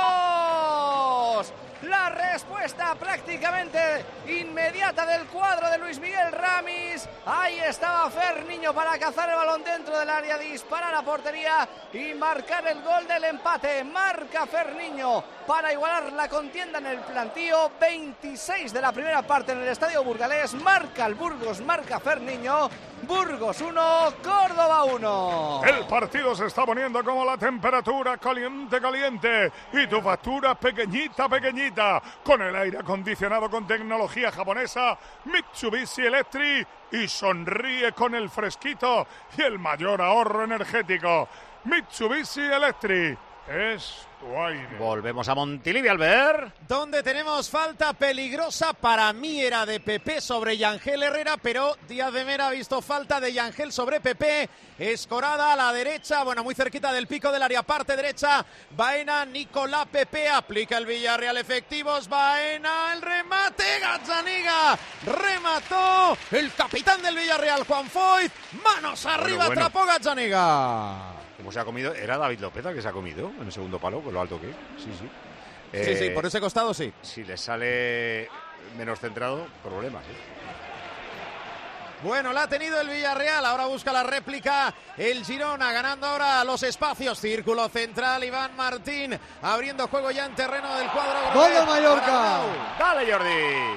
Speaker 18: Burgos! La respuesta prácticamente inmediata del cuadro de Luis Miguel Ramis. Ahí estaba Ferniño para cazar el balón dentro del área, disparar a portería y marcar el gol del empate. Marca Ferniño para igualar la contienda en el plantío. veintiséis de la primera parte en el estadio burgalés. Marca el Burgos, marca Ferniño. Burgos uno, Córdoba uno.
Speaker 2: El partido se está poniendo como la temperatura caliente, caliente. Y tu factura pequeñita, pequeñita. Con el aire acondicionado con tecnología japonesa Mitsubishi Electric. Y sonríe con el fresquito y el mayor ahorro energético. Mitsubishi Electric es tu aire.
Speaker 9: Volvemos a Montilivi, Albert.
Speaker 19: Donde tenemos falta peligrosa, para mí era de Pepe sobre Yangel Herrera, pero Díaz de Mera ha visto falta de Yangel sobre Pepe. Escorada a la derecha, bueno, muy cerquita del pico del área, parte derecha. Baena, Nicolás Pepe, aplica el Villarreal efectivos. Baena, el remate, Gazzaniga remató el capitán del Villarreal, Juan Foyt. Manos arriba, bueno, bueno. Atrapó Gazzaniga.
Speaker 9: Como se ha comido, era David López el que se ha comido en el segundo palo, con lo alto que es. Sí, sí. Eh,
Speaker 19: sí, sí, por ese costado sí.
Speaker 9: Si le sale menos centrado, problemas, ¿eh?
Speaker 19: Bueno, la ha tenido el Villarreal, ahora busca la réplica el Girona, ganando ahora los espacios, círculo central, Iván Martín, abriendo juego ya en terreno del cuadro.
Speaker 14: ¡Gol de Mallorca!
Speaker 9: ¡Dale, Jordi!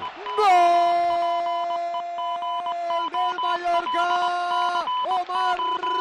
Speaker 14: ¡Gol del Mallorca! ¡Omar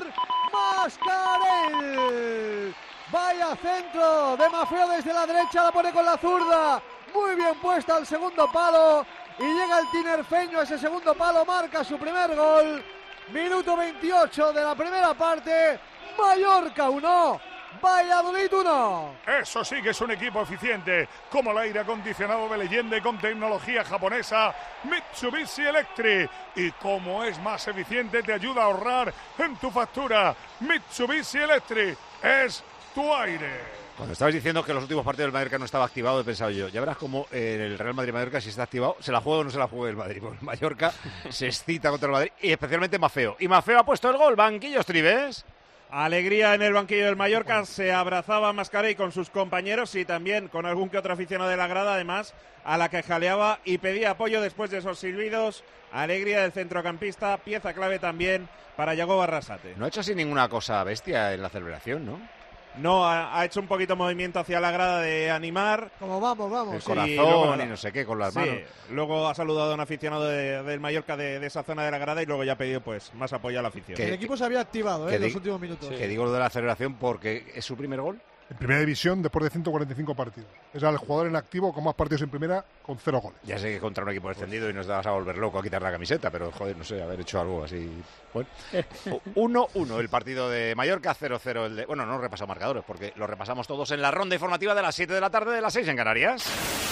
Speaker 14: Mascarell! Vaya centro de Maffeo desde la derecha, la pone con la zurda, muy bien puesta al segundo palo y llega el tinerfeño a ese segundo palo, marca su primer gol. Minuto veintiocho de la primera parte, Mallorca uno, Valladolid uno.
Speaker 2: Eso sí que es un equipo eficiente, como el aire acondicionado de leyenda y con tecnología japonesa Mitsubishi Electric. Y como es más eficiente, te ayuda a ahorrar en tu factura. Mitsubishi Electric es tu aire.
Speaker 9: Cuando estabas diciendo que los últimos partidos del Mallorca no estaba activado, he pensado yo, ya verás cómo en el Real Madrid-Mallorca, si está activado, se la juega o no se la juega el Madrid. Porque el Mallorca se excita contra el Madrid, y especialmente Maffeo. Y Maffeo ha puesto el gol, banquillos Tribes.
Speaker 17: Alegría en el banquillo del Mallorca, se abrazaba a Mascarell con sus compañeros y también con algún que otro aficionado de la grada, además, a la que jaleaba y pedía apoyo después de esos silbidos. Alegría del centrocampista, pieza clave también para Yago Barrasate.
Speaker 9: No ha hecho así ninguna cosa bestia en la celebración, ¿no?
Speaker 17: No, ha, ha hecho un poquito movimiento hacia la grada de animar.
Speaker 14: Como vamos, vamos.
Speaker 9: El corazón y, luego, y no sé qué con las
Speaker 17: sí,
Speaker 9: manos.
Speaker 17: Luego ha saludado a un aficionado de, del Mallorca de, de esa zona de la grada y luego ya ha pedido pues más apoyo a la afición.
Speaker 14: El equipo se había activado ¿eh? en los últimos minutos.
Speaker 9: Sí. Que digo lo de la celebración porque es su primer gol.
Speaker 4: En primera división después de ciento cuarenta y cinco partidos. Es el jugador en activo con más partidos en primera con cero goles.
Speaker 9: Ya sé que contra un equipo descendido y nos vas a volver loco a quitar la camiseta, pero joder, no sé, haber hecho algo así. Bueno, uno uno el partido de Mallorca, cero cero el de... Bueno, no repasamos marcadores porque lo repasamos todos en la ronda informativa de las siete de la tarde, de las seis en Canarias.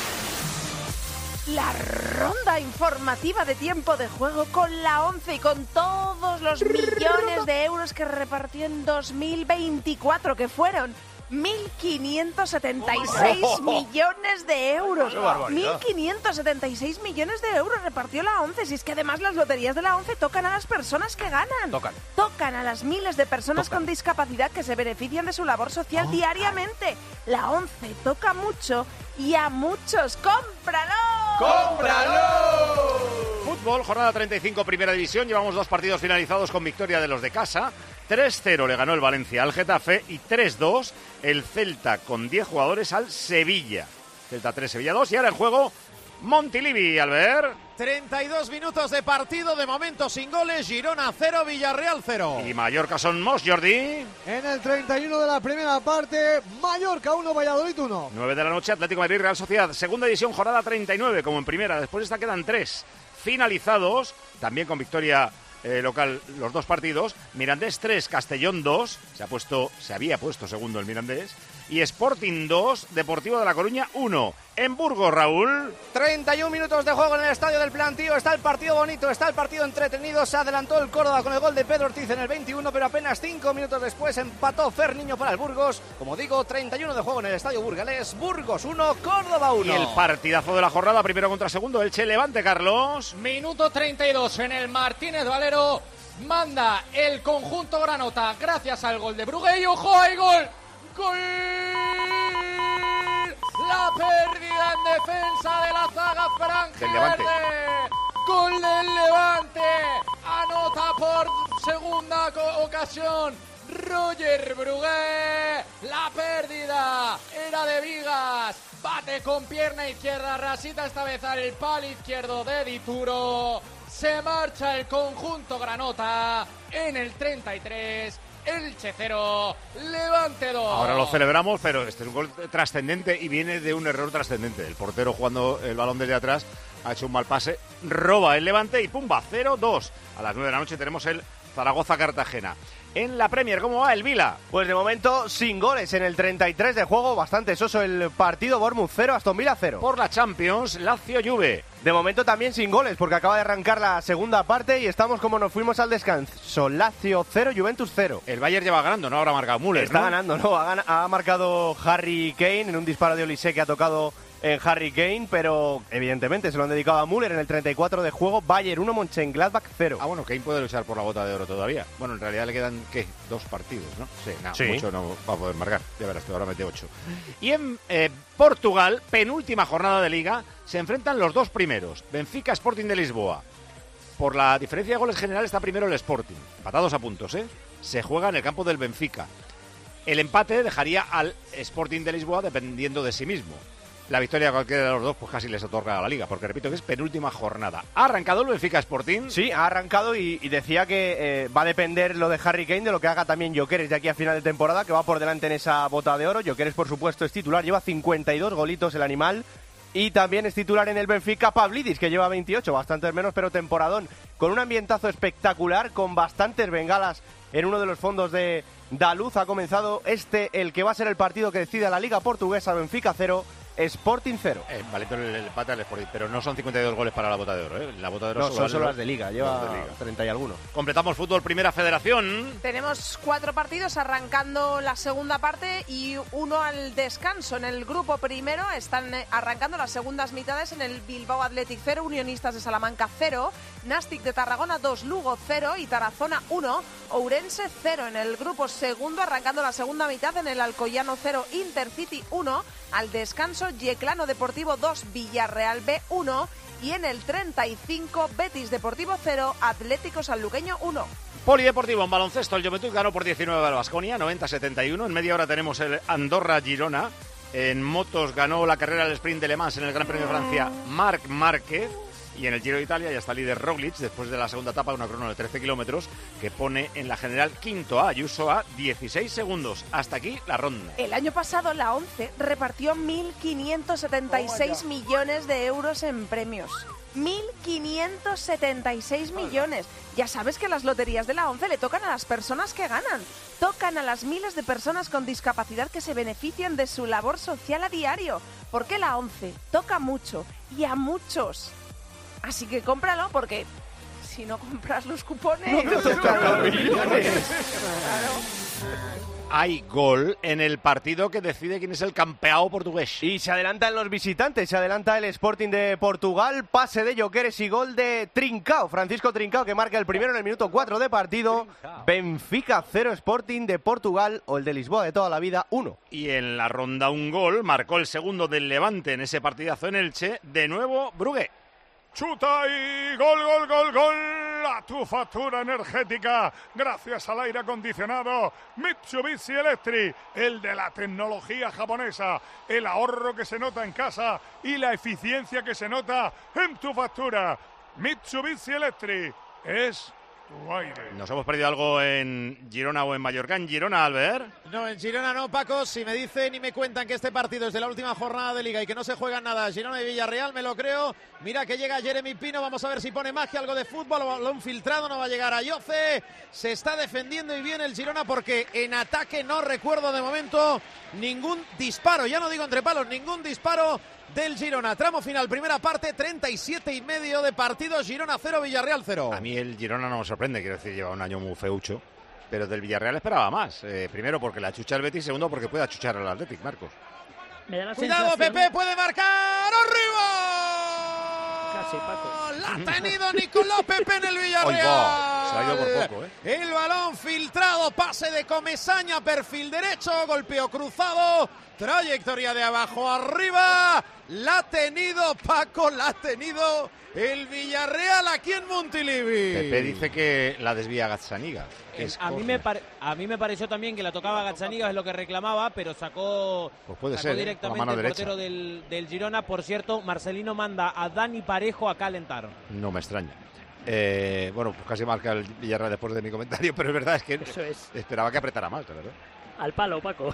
Speaker 3: La ronda informativa de tiempo de juego con la once y con todos los millones de euros que repartió en dos mil veinticuatro, que fueron mil quinientos setenta y seis millones de euros.
Speaker 15: ¡Qué barbaridad!
Speaker 3: mil quinientos setenta y seis millones de euros repartió la ONCE. Si es que además las loterías de la ONCE tocan a las personas que ganan.
Speaker 15: Tocan.
Speaker 3: Tocan a las miles de personas
Speaker 15: Tocan.
Speaker 3: con discapacidad que se benefician de su labor social
Speaker 15: Tocan.
Speaker 3: diariamente. La ONCE toca mucho y a muchos. ¡Cómpralo!
Speaker 9: ¡Cómpralo! Fútbol, jornada treinta y cinco, Primera División. Llevamos dos partidos finalizados con victoria de los de casa. tres cero le ganó el Valencia al Getafe y tres dos el Celta con diez jugadores al Sevilla. Celta tres, Sevilla dos. Y ahora en juego Montilivi, Albert.
Speaker 19: treinta y dos minutos de partido, de momento sin goles. Girona cero, Villarreal cero.
Speaker 9: Y Mallorca son Mos, Jordi.
Speaker 14: En el treinta y uno de la primera parte, Mallorca uno, Valladolid uno.
Speaker 9: nueve de la noche, Atlético de Madrid, Real Sociedad. Segunda división, jornada treinta y nueve, como en primera. Después de esta quedan tres finalizados, también con victoria eh, local los dos partidos. Mirandés tres, Castellón dos. Se ha puesto, se había puesto segundo el Mirandés. Y Sporting dos, Deportivo de La Coruña uno. En Burgos, Raúl.
Speaker 18: treinta y un minutos de juego en el Estadio del Plantío. Está el partido bonito, está el partido entretenido. Se adelantó el Córdoba con el gol de Pedro Ortiz en el veintiuno, pero apenas cinco minutos después empató Fer Niño para el Burgos. Como digo, treinta y uno de juego en el Estadio Burgalés. Burgos uno, Córdoba uno.
Speaker 9: Y el partidazo de la jornada, primero contra segundo, Elche Levante, Carlos.
Speaker 10: Minuto treinta y dos en el Martínez Valero. Manda el conjunto granota gracias al gol de Brugué. Y ¡ojo, hay gol! ¡Gol! La pérdida en defensa de la zaga
Speaker 9: Del Levante.
Speaker 10: franjiverde. Gol del Levante. Anota por segunda ocasión Roger Brugué. La pérdida era de Vigas. Bate con pierna izquierda. Rasita esta vez al palo izquierdo de Dituro. Se marcha el conjunto granota en el treinta y tres. Elche cero, Levante dos.
Speaker 9: Ahora lo celebramos, pero este es un gol trascendente y viene de un error trascendente. El portero, jugando el balón desde atrás, ha hecho un mal pase, roba el Levante y pumba, cero dos. A las nueve de la noche tenemos el Zaragoza-Cartagena. En la Premier, ¿cómo va el Vila?
Speaker 15: Pues de momento sin goles en el treinta y tres de juego, bastante soso el partido. Bournemouth cero, Aston Villa cero.
Speaker 9: Por la Champions, Lazio-Juve.
Speaker 15: De momento también sin goles, porque acaba de arrancar la segunda parte y estamos como nos fuimos al descanso. Lazio cero, Juventus cero.
Speaker 9: El Bayern lleva ganando, no habrá marcado Müller,
Speaker 15: Está
Speaker 9: ¿no?
Speaker 15: ganando, ¿no? Ha, gan- ha marcado Harry Kane en un disparo de Olise que ha tocado en Harry Kane, pero evidentemente se lo han dedicado a Müller en el treinta y cuatro de juego. Bayern uno, Mönchengladbach cero.
Speaker 9: Ah, bueno, Kane puede luchar por la bota de oro todavía. Bueno, en realidad le quedan, ¿qué? Dos partidos, ¿no? Sí, nada,
Speaker 15: Sí.
Speaker 9: mucho no va a poder marcar. Ya verás que ahora mete ocho. Y en eh, Portugal, penúltima jornada de Liga, se enfrentan los dos primeros. Benfica, Sporting de Lisboa. Por la diferencia de goles general está primero el Sporting. Empatados a puntos, ¿eh? Se juega en el campo del Benfica. El empate dejaría al Sporting de Lisboa dependiendo de sí mismo. La victoria de cualquiera de los dos pues casi les otorga a la Liga, porque repito que es penúltima jornada. ¿Ha arrancado el Benfica Sporting?
Speaker 15: Sí, ha arrancado y, y decía que eh, va a depender lo de Harry Kane de lo que haga también Gyökeres de aquí a final de temporada, que va por delante en esa bota de oro. Gyökeres, por supuesto, es titular, lleva cincuenta y dos golitos el animal. Y también es titular en el Benfica Pavlidis, que lleva veintiocho, bastantes menos, pero temporadón. Con un ambientazo espectacular, con bastantes bengalas en uno de los fondos de Daluz. Ha comenzado este, el que va a ser el partido que decida la Liga Portuguesa. Benfica cero, Sporting cero.
Speaker 9: Eh, vale, pero el empate al Sporting, pero no son cincuenta y dos goles para la bota de oro, ¿eh? La bota de oro
Speaker 15: No,
Speaker 9: solo
Speaker 15: son
Speaker 9: vale
Speaker 15: solo
Speaker 9: los-
Speaker 15: las de Liga, lleva
Speaker 9: las de Liga.
Speaker 15: treinta y alguno.
Speaker 9: Completamos fútbol, Primera Federación.
Speaker 3: Tenemos cuatro partidos arrancando la segunda parte y uno al descanso. En el grupo primero están eh, arrancando las segundas mitades en el Bilbao Athletic cero, Unionistas de Salamanca cero, Nastic de Tarragona dos, Lugo cero y Tarazona uno, Ourense cero. En el grupo segundo arrancando la segunda mitad en el Alcoyano cero, Intercity uno, al descanso Yeclano Deportivo dos, Villarreal B uno y en el treinta y cinco Betis Deportivo cero, Atlético Sanluqueño uno.
Speaker 9: Polideportivo en baloncesto, el Juventud ganó por diecinueve al Baskonia, noventa a setenta y uno. En media hora tenemos el Andorra-Girona. En motos ganó la carrera del sprint de Le Mans en el Gran Premio de Francia Marc Márquez. Y en el Giro de Italia ya está líder Roglic después de la segunda etapa, una crono de trece kilómetros que pone en la general quinto a Ayuso a dieciséis segundos. Hasta aquí la ronda.
Speaker 3: El año pasado la ONCE repartió mil quinientos setenta y seis millones de euros en premios. mil quinientos setenta y seis millones. Ya sabes que las loterías de la ONCE le tocan a las personas que ganan. Tocan a las miles de personas con discapacidad que se benefician de su labor social a diario. Porque la ONCE toca mucho y a muchos. Así que cómpralo porque si no compras los cupones...
Speaker 15: No te tocan los millones.
Speaker 3: Claro.
Speaker 9: hay gol en el partido que decide quién es el campeón portugués.
Speaker 15: Y se adelantan los visitantes, se adelanta el Sporting de Portugal, pase de Jokeres y gol de Trincao, Francisco Trincao, que marca el primero en el minuto cuatro de partido. Trincao. Benfica cero, Sporting de Portugal, o el de Lisboa de toda la vida uno.
Speaker 9: Y en la ronda un gol, marcó el segundo del Levante en ese partidazo en Elche, de nuevo Brugge.
Speaker 2: Chuta y gol, gol, gol, gol a tu factura energética gracias al aire acondicionado Mitsubishi Electric, el de la tecnología japonesa, el ahorro que se nota en casa y la eficiencia que se nota en tu factura. Mitsubishi Electric es tu aire.
Speaker 9: ¿Nos hemos perdido algo en Girona o en Mallorca? En Girona, Albert.
Speaker 19: No, en Girona no, Paco. Si me dicen y me cuentan que este partido es de la última jornada de Liga y que no se juega nada Girona y Villarreal, me lo creo. Mira que llega Jeremy Pino, vamos a ver si pone magia, algo de fútbol, balón filtrado, no va a llegar a Yoce. Se está defendiendo y bien el Girona porque en ataque no recuerdo de momento ningún disparo, ya no digo entre palos, ningún disparo del Girona. Tramo final, primera parte, treinta y siete y medio de partido, Girona cero, Villarreal cero.
Speaker 9: A mí el Girona no me sorprende, quiero decir, lleva un año muy feucho, pero del Villarreal esperaba más. Eh, primero porque la chucha el Betis, segundo porque puede achuchar al Athletic, Marcos.
Speaker 11: Me da la
Speaker 19: Cuidado,
Speaker 11: sensación...
Speaker 19: Pepe, puede marcar, ¡arriba!
Speaker 11: Casi, Paco.
Speaker 19: La ha tenido Nicolás Pepe en el Villarreal.
Speaker 9: Oiga, se ha ido por poco, ¿eh?
Speaker 19: El balón filtrado, pase de Comesaña, perfil derecho, golpeo cruzado, trayectoria de abajo arriba. La ha tenido Paco, la ha tenido el Villarreal aquí en Montilivi.
Speaker 9: Pepe dice que la desvía Gazzaniga.
Speaker 16: Eh, a, mí me pare, a mí me pareció también que la tocaba Gazzaniga, es lo que reclamaba, pero sacó,
Speaker 9: pues puede
Speaker 16: sacó
Speaker 9: ser,
Speaker 16: directamente
Speaker 9: ¿eh?
Speaker 16: el
Speaker 9: Derecha.
Speaker 16: portero del, del Girona. Por cierto, Marcelino manda a Dani Parejo a calentar.
Speaker 9: No me extraña. Eh, bueno, pues casi marca el Villarreal después de mi comentario, pero es verdad, es que
Speaker 11: Eso es.
Speaker 9: esperaba que apretara más, la verdad.
Speaker 11: Al palo, Paco.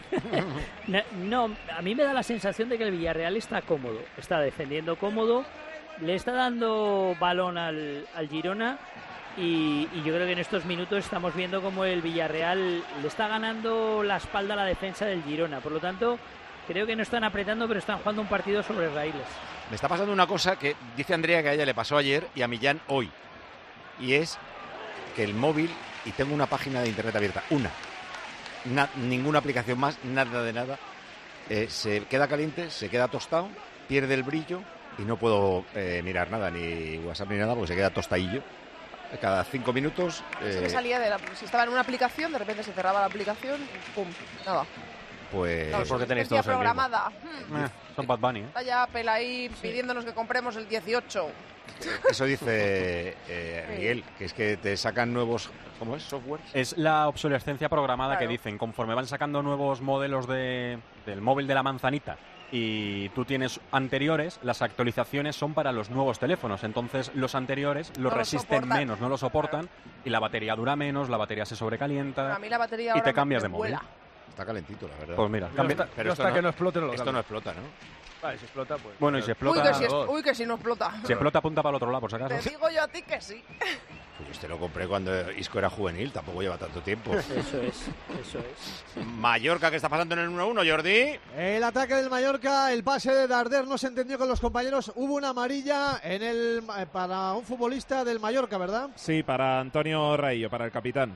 Speaker 11: No, a mí me da la sensación de que el Villarreal está cómodo, está defendiendo cómodo, le está dando balón al, al Girona y, y yo creo que en estos minutos estamos viendo como el Villarreal le está ganando la espalda a la defensa del Girona. Por lo tanto, creo que no están apretando, pero están jugando un partido sobre raíles.
Speaker 9: Me está pasando una cosa que dice Andrea que a ella le pasó ayer y a Millán hoy, y es que el móvil, y tengo una página de internet abierta, una, Na, ninguna aplicación más, nada de nada, eh, se queda caliente, se queda tostado, pierde el brillo y no puedo eh, mirar nada, ni WhatsApp ni nada, porque se queda tostadillo. Cada cinco minutos... Eh,
Speaker 3: se me salía de la, si estaba en una aplicación, de repente se cerraba la aplicación, pum, nada.
Speaker 9: Pues...
Speaker 3: No,
Speaker 15: porque tenéis todos
Speaker 3: programada.
Speaker 5: Hmm. Eh, son Bad Bunny, ¿eh?
Speaker 3: Está ya Apple ahí pidiéndonos que compremos el dieciocho.
Speaker 9: Eso dice eh, Miguel, que es que te sacan nuevos... ¿Cómo es? ¿Software?
Speaker 5: Es la obsolescencia programada
Speaker 3: Claro.
Speaker 5: que dicen. Conforme van sacando nuevos modelos de, del móvil de la manzanita y tú tienes anteriores, las actualizaciones son para los nuevos teléfonos. Entonces los anteriores los
Speaker 3: No lo
Speaker 5: resisten
Speaker 3: soportan.
Speaker 5: menos, no lo soportan, y la batería dura menos, la batería se sobrecalienta
Speaker 3: A mí la batería
Speaker 5: y
Speaker 3: ahora
Speaker 5: te
Speaker 3: me-
Speaker 5: cambias
Speaker 3: me
Speaker 5: de móvil.
Speaker 3: vuela.
Speaker 9: Está calentito, la verdad.
Speaker 5: Pues mira,
Speaker 1: Yo
Speaker 5: cambia-
Speaker 1: hasta,
Speaker 9: pero
Speaker 1: yo
Speaker 9: esto
Speaker 1: hasta
Speaker 9: no-
Speaker 1: que no explote no lo
Speaker 9: Esto
Speaker 1: cambio.
Speaker 9: no explota, ¿no?
Speaker 1: Vale, si explota, pues...
Speaker 5: Bueno, y si
Speaker 3: Uy
Speaker 5: explota,
Speaker 3: que, si es- uy, que si no explota.
Speaker 5: si explota apunta para el otro lado, por si acaso.
Speaker 3: Te digo yo a ti que sí.
Speaker 9: Pues este lo compré cuando Isco era juvenil, tampoco lleva tanto tiempo.
Speaker 11: Eso es, eso es.
Speaker 9: Mallorca, ¿qué está pasando en el uno uno, Jordi?
Speaker 14: El ataque del Mallorca, el pase de Darder no se entendió con los compañeros. Hubo una amarilla en el para un futbolista del Mallorca, ¿verdad?
Speaker 17: Sí, para Antonio Raillo, para el capitán.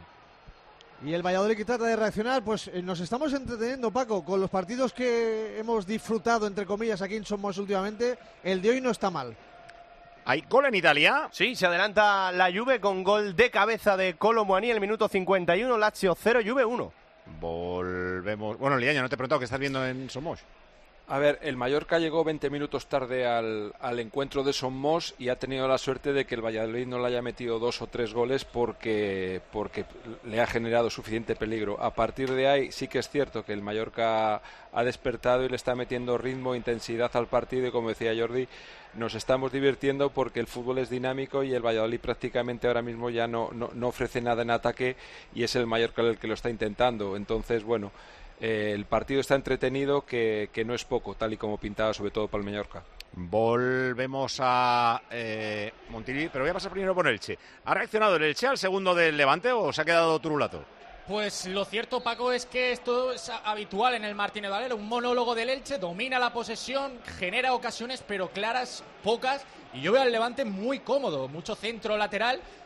Speaker 14: Y el Valladolid que trata de reaccionar, pues eh, nos estamos entreteniendo, Paco, con los partidos que hemos disfrutado, entre comillas, aquí en Somos últimamente. El de hoy no está mal.
Speaker 9: ¿Hay gol en Italia?
Speaker 15: Sí, se adelanta la Juve con gol de cabeza de Kolo Muani en el minuto cincuenta y uno, Lazio cero, Juve uno.
Speaker 9: Volvemos... Bueno, Liaño, no te he preguntado qué estás viendo en Somos.
Speaker 12: A ver, el Mallorca llegó veinte minutos tarde al, al encuentro de Somos y ha tenido la suerte de que el Valladolid no le haya metido dos o tres goles porque, porque le ha generado suficiente peligro. A partir de ahí sí que es cierto que el Mallorca ha despertado y le está metiendo ritmo e intensidad al partido y, como decía Jordi, nos estamos divirtiendo porque el fútbol es dinámico y el Valladolid prácticamente ahora mismo ya no, no, no ofrece nada en ataque y es el Mallorca el que lo está intentando. Entonces, bueno... Eh, el partido está entretenido, que, que no es poco, tal y como pintaba, sobre todo para el Mallorca.
Speaker 9: Volvemos a eh, Montilivi, pero voy a pasar primero por Elche. ¿Ha reaccionado el Elche al segundo del Levante o se ha quedado turulato?
Speaker 10: Pues lo cierto, Paco, es que esto es habitual en el Martínez Valero. Un monólogo del Elche, domina la posesión, genera ocasiones, pero claras, pocas. Y yo veo al Levante muy cómodo, mucho centro lateral,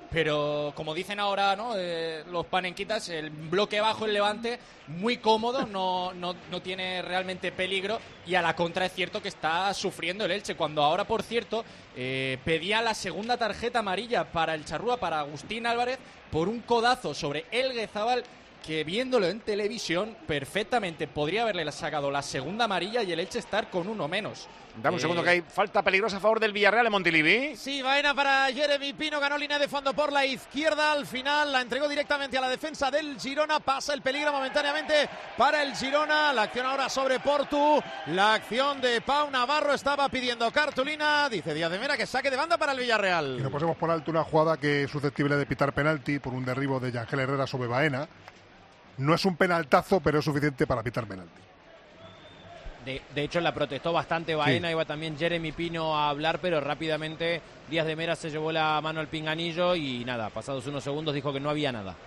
Speaker 10: pero como dicen ahora, ¿no? Eh, los panenquitas, el bloque bajo, el Levante, muy cómodo, no, no, no tiene realmente peligro, y a la contra es cierto que está sufriendo el Elche, cuando ahora, por cierto, eh, pedía la segunda tarjeta amarilla para el Charrúa, para Agustín Álvarez, por un codazo sobre Elguezabal, que viéndolo en televisión perfectamente podría haberle sacado la segunda amarilla y el Elche estar con uno menos.
Speaker 9: Dame un
Speaker 10: Eh,
Speaker 9: segundo, que hay falta peligrosa a favor del Villarreal en Montilivi.
Speaker 19: Sí, vaina para Jeremy Pino, ganó línea de fondo por la izquierda, al final la entregó directamente a la defensa del Girona, pasa el peligro momentáneamente para el Girona, la acción ahora sobre Portu, la acción de Pau Navarro, estaba pidiendo cartulina, dice Díaz de Mera que saque de banda para el Villarreal.
Speaker 4: Y no pasemos por alto una jugada que es susceptible de pitar penalti por un derribo de Yangel Herrera sobre Baena. No es un penaltazo, pero es suficiente para pitar penalti.
Speaker 16: De, de hecho, la protestó bastante Baena,
Speaker 4: Sí.
Speaker 16: iba también Jeremy Pino a hablar, pero rápidamente Díaz de Mera se llevó la mano al pinganillo y nada, pasados unos segundos dijo que no había nada.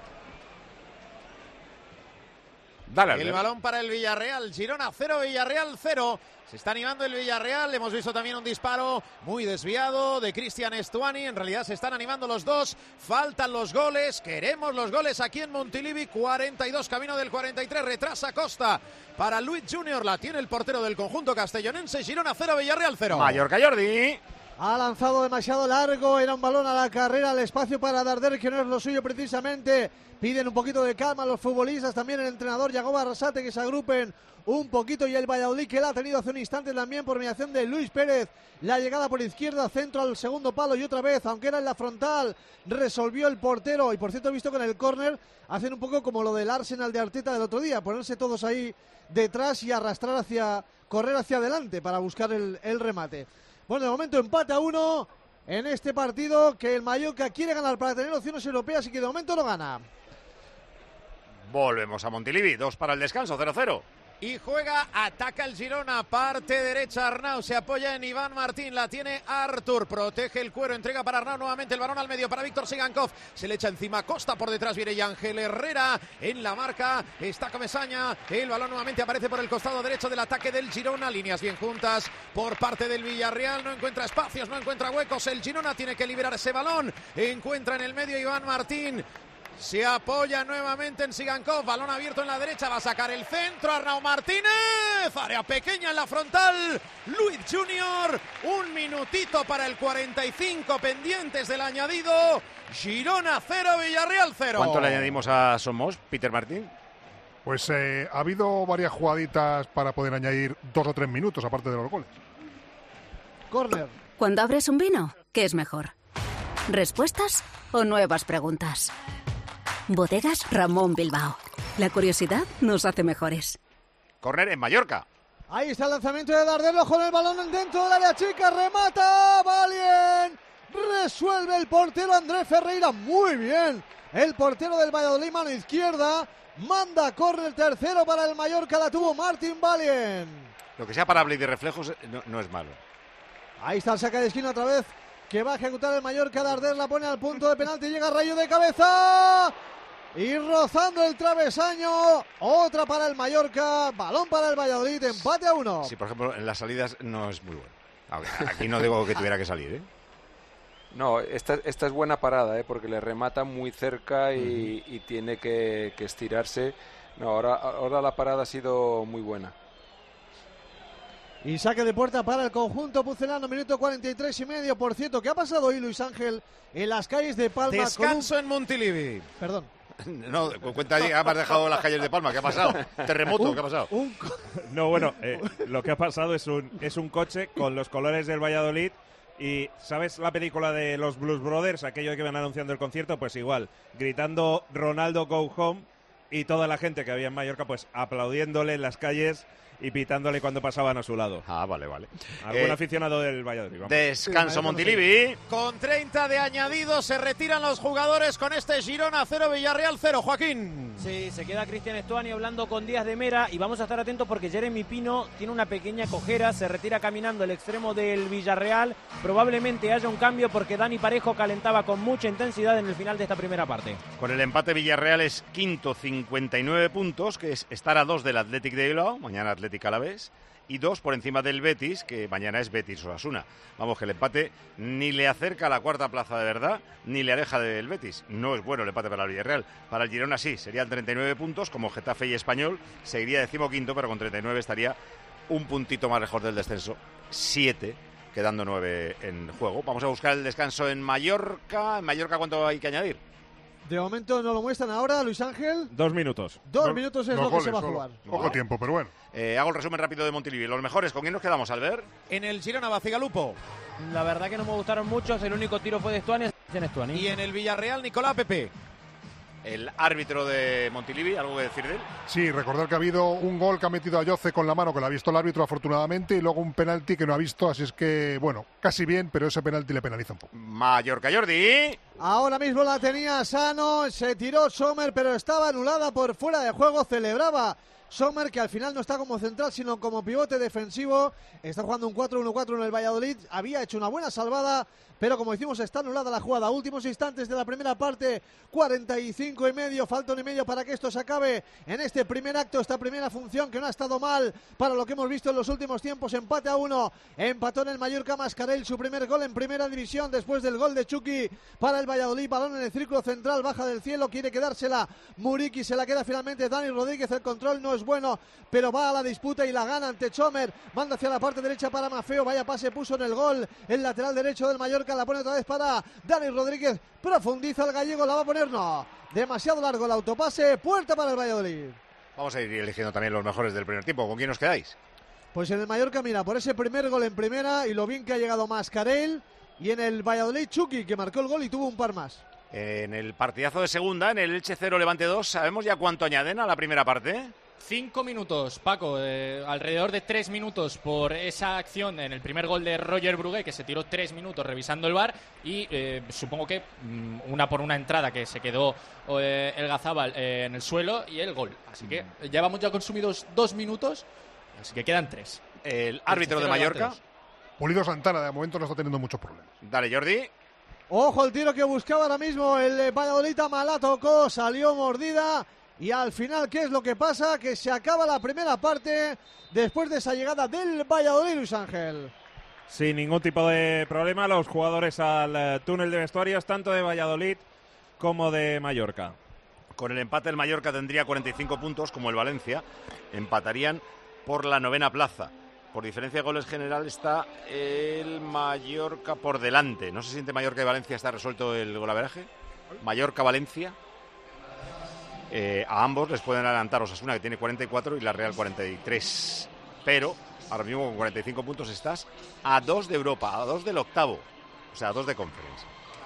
Speaker 9: Dale,
Speaker 19: el balón para el Villarreal, Girona cero, Villarreal cero. Se está animando el Villarreal, hemos visto también un disparo muy desviado de Cristian Estuani, en realidad se están animando los dos, faltan los goles, queremos los goles aquí en Montilivi, cuarenta y dos, camino del cuarenta y tres, retrasa Costa para Luis Junior, la tiene el portero del conjunto castellonense, Girona cero, Villarreal cero.
Speaker 9: Mallorca, Jordi.
Speaker 14: Ha lanzado demasiado largo, era un balón a la carrera, al espacio para Darder, que no es lo suyo precisamente. Piden un poquito de calma a los futbolistas, también el entrenador Yagoba Arrasate, que se agrupen un poquito, y el Valladolid, que la ha tenido hace un instante también por mediación de Luis Pérez. La llegada por izquierda, centro al segundo palo, y otra vez, aunque era en la frontal, resolvió el portero. Y por cierto, he visto que en el córner hacen un poco como lo del Arsenal de Arteta del otro día, ponerse todos ahí detrás y arrastrar hacia, correr hacia adelante para buscar el, el remate. Bueno, de momento empate a uno en este partido, que el Mallorca quiere ganar para tener opciones europeas y que de momento no gana.
Speaker 9: Volvemos a Montilivi, dos para el descanso, cero cero.
Speaker 19: Y juega, ataca el Girona, parte derecha Arnau, se apoya en Iván Martín, la tiene Artur, protege el cuero, entrega para Arnau nuevamente el balón al medio para Víctor Sigankov, se le echa encima Costa, por detrás viene Ángel Herrera en la marca, está Comesaña, el balón nuevamente aparece por el costado derecho del ataque del Girona, líneas bien juntas por parte del Villarreal, no encuentra espacios, no encuentra huecos, el Girona tiene que liberar ese balón, encuentra en el medio Iván Martín. Se apoya nuevamente en Sigankov, balón abierto en la derecha, va a sacar el centro, Arnau Martínez, área pequeña en la frontal, Luis Junior, un minutito para el cuarenta y cinco, pendientes del añadido, Girona cero, Villarreal cero.
Speaker 9: ¿Cuánto le añadimos a Somos, Peter Martín?
Speaker 4: Pues eh, ha habido varias jugaditas para poder añadir dos o tres minutos, aparte de los goles.
Speaker 14: Córner.
Speaker 6: Cuando abres un vino, ¿qué es mejor? ¿Respuestas o nuevas preguntas? Bodegas Ramón Bilbao. La curiosidad nos hace mejores.
Speaker 9: Córner en Mallorca.
Speaker 14: Ahí está el lanzamiento de Darder, con el balón dentro del área chica, remata, Valien, resuelve el portero Andrés Ferreira, muy bien, el portero del Valladolid, mano izquierda, manda córner tercero para el Mallorca, la tuvo Martín Valien.
Speaker 9: Lo que sea parable y de reflejos no, no es malo.
Speaker 14: Ahí está el saque de esquina otra vez, que va a ejecutar el Mallorca, Darder la pone al punto de penalti, llega Rayo de cabeza y rozando el travesaño, otra para el Mallorca, balón para el Valladolid, empate a uno.
Speaker 9: Sí, por ejemplo, en las salidas no es muy bueno. Aquí no digo que tuviera que salir, ¿eh?
Speaker 12: No, esta, esta es buena parada, ¿eh? Porque le remata muy cerca y, uh-huh. y tiene que, que estirarse. No, ahora, ahora la parada ha sido muy buena.
Speaker 14: Y saque de puerta para el conjunto pucelano, minuto cuarenta y tres y medio. Por cierto, ¿qué ha pasado hoy, Luis Ángel, en las calles de Palma?
Speaker 19: Descanso
Speaker 14: un...
Speaker 19: en Montilivi.
Speaker 14: Perdón.
Speaker 9: No, cuenta allí, has dejado las calles de Palma. ¿Qué ha pasado? Terremoto,
Speaker 14: un,
Speaker 9: ¿qué ha pasado?
Speaker 14: Un...
Speaker 17: No, bueno, eh, lo que ha pasado es un, es un coche con los colores del Valladolid. Y, ¿sabes la película de los Blues Brothers? Aquello que van anunciando el concierto, pues igual, gritando Ronaldo Go Home, y toda la gente que había en Mallorca, pues aplaudiéndole en las calles y pitándole cuando pasaban a su lado.
Speaker 9: Ah, vale, vale.
Speaker 17: Algún
Speaker 9: eh,
Speaker 17: aficionado del Valladolid. Vamos.
Speaker 9: Descanso Montilivi.
Speaker 19: Con treinta de añadido se retiran los jugadores con este Girona cero, Villarreal cero, Joaquín.
Speaker 16: Sí, se queda Cristian Estuani hablando con Díaz de Mera y vamos a estar atentos porque Jeremy Pino tiene una pequeña cojera, se retira caminando el extremo del Villarreal. Probablemente haya un cambio porque Dani Parejo calentaba con mucha intensidad en el final de esta primera parte.
Speaker 9: Con el empate, Villarreal es quinto, cincuenta y nueve puntos, que es estar a dos del Athletic de Bilbao, mañana Athletic Alavés, y dos por encima del Betis, que mañana es Betis-Osasuna. Vamos, que el empate ni le acerca a la cuarta plaza de verdad, ni le aleja del Betis. No es bueno el empate para el Villarreal. Para el Girona sí, serían treinta y nueve puntos, como Getafe y Español. Seguiría decimoquinto, pero con treinta y nueve estaría un puntito más lejos del descenso. Siete, quedando nueve en juego. Vamos a buscar el descanso en Mallorca. ¿En Mallorca cuánto hay que añadir?
Speaker 14: De momento no lo muestran ahora, Luis Ángel.
Speaker 17: Dos minutos.
Speaker 14: Dos minutos es lo que se va a
Speaker 4: solo.
Speaker 14: jugar.
Speaker 4: Poco tiempo, pero bueno.
Speaker 9: Eh, hago el resumen rápido de Montilivi. Los mejores, ¿con quién nos quedamos, Albert?
Speaker 19: En el Girona Bacigalupo.
Speaker 16: La verdad que no me gustaron muchos. El único tiro fue de Stuani. Stuani.
Speaker 19: Y en el Villarreal, Nicolás Pepe.
Speaker 9: El árbitro de Montilivi, ¿algo que decir de él?
Speaker 4: Sí, recordar que ha habido un gol que ha metido a Yoce con la mano, que lo ha visto el árbitro afortunadamente, y luego un penalti que no ha visto, así es que, bueno, casi bien, pero ese penalti le penaliza un poco.
Speaker 9: Mallorca, Jordi.
Speaker 14: Ahora mismo la tenía Sano, se tiró Sommer, pero estaba anulada por fuera de juego, celebraba Sommer, que al final no está como central, sino como pivote defensivo. Está jugando un cuatro uno cuatro en el Valladolid, había hecho una buena salvada, pero como decimos, está anulada la jugada. Últimos instantes de la primera parte, cuarenta y cinco y medio, falta un y medio para que esto se acabe en este primer acto, esta primera función que no ha estado mal para lo que hemos visto en los últimos tiempos. Empate a uno, empató en el Mallorca Mascarell, su primer gol en primera división después del gol de Chucky para el Valladolid. Balón en el círculo central, baja del cielo, quiere quedársela Muriqui, se la queda finalmente Dani Rodríguez. El control no es bueno, pero va a la disputa y la gana ante Chomer, manda hacia la parte derecha para Mafeo, vaya pase puso en el gol, el lateral derecho del Mallorca, la pone otra vez para Dani Rodríguez, profundiza el gallego, la va a poner, no, demasiado largo el autopase, puerta para el Valladolid.
Speaker 9: Vamos a ir eligiendo también los mejores del primer tiempo. ¿Con quién os quedáis?
Speaker 14: Pues en el Mallorca, mira, por ese primer gol en primera y lo bien que ha llegado Mascarell, y en el Valladolid Chucky, que marcó el gol y tuvo un par más.
Speaker 9: En el partidazo de segunda, en el Elche cero Levante dos, ¿sabemos ya cuánto añaden a la primera parte?
Speaker 10: Cinco minutos, Paco, eh, alrededor de tres minutos por esa acción en el primer gol de Roger Brugué, que se tiró tres minutos revisando el V A R, y eh, supongo que mm, una por una entrada que se quedó eh, el Gazábal eh, en el suelo y el gol. Así que eh, llevamos ya consumidos dos minutos, así que quedan tres.
Speaker 9: El árbitro de Mallorca.
Speaker 4: Pulido Santana, de momento no está teniendo muchos problemas.
Speaker 9: Dale, Jordi.
Speaker 14: Ojo el tiro que buscaba ahora mismo el Valladolid, la tocó, salió mordida. Y al final, ¿qué es lo que pasa? Que se acaba la primera parte después de esa llegada del Valladolid, Luis Ángel.
Speaker 17: Sin ningún tipo de problema, los jugadores al uh, túnel de vestuarios, tanto de Valladolid como de Mallorca.
Speaker 9: Con el empate el Mallorca tendría cuarenta y cinco puntos, como el Valencia. Empatarían por la novena plaza. Por diferencia de goles general está el Mallorca por delante. No sé si entre Mallorca y Valencia está resuelto el golaveraje. Mallorca-Valencia. Eh, a ambos les pueden adelantar Osasuna, que tiene cuarenta y cuatro, y la Real cuarenta y tres. Pero ahora mismo con cuarenta y cinco puntos estás a dos de Europa, a dos del octavo, o sea, a dos de Conference.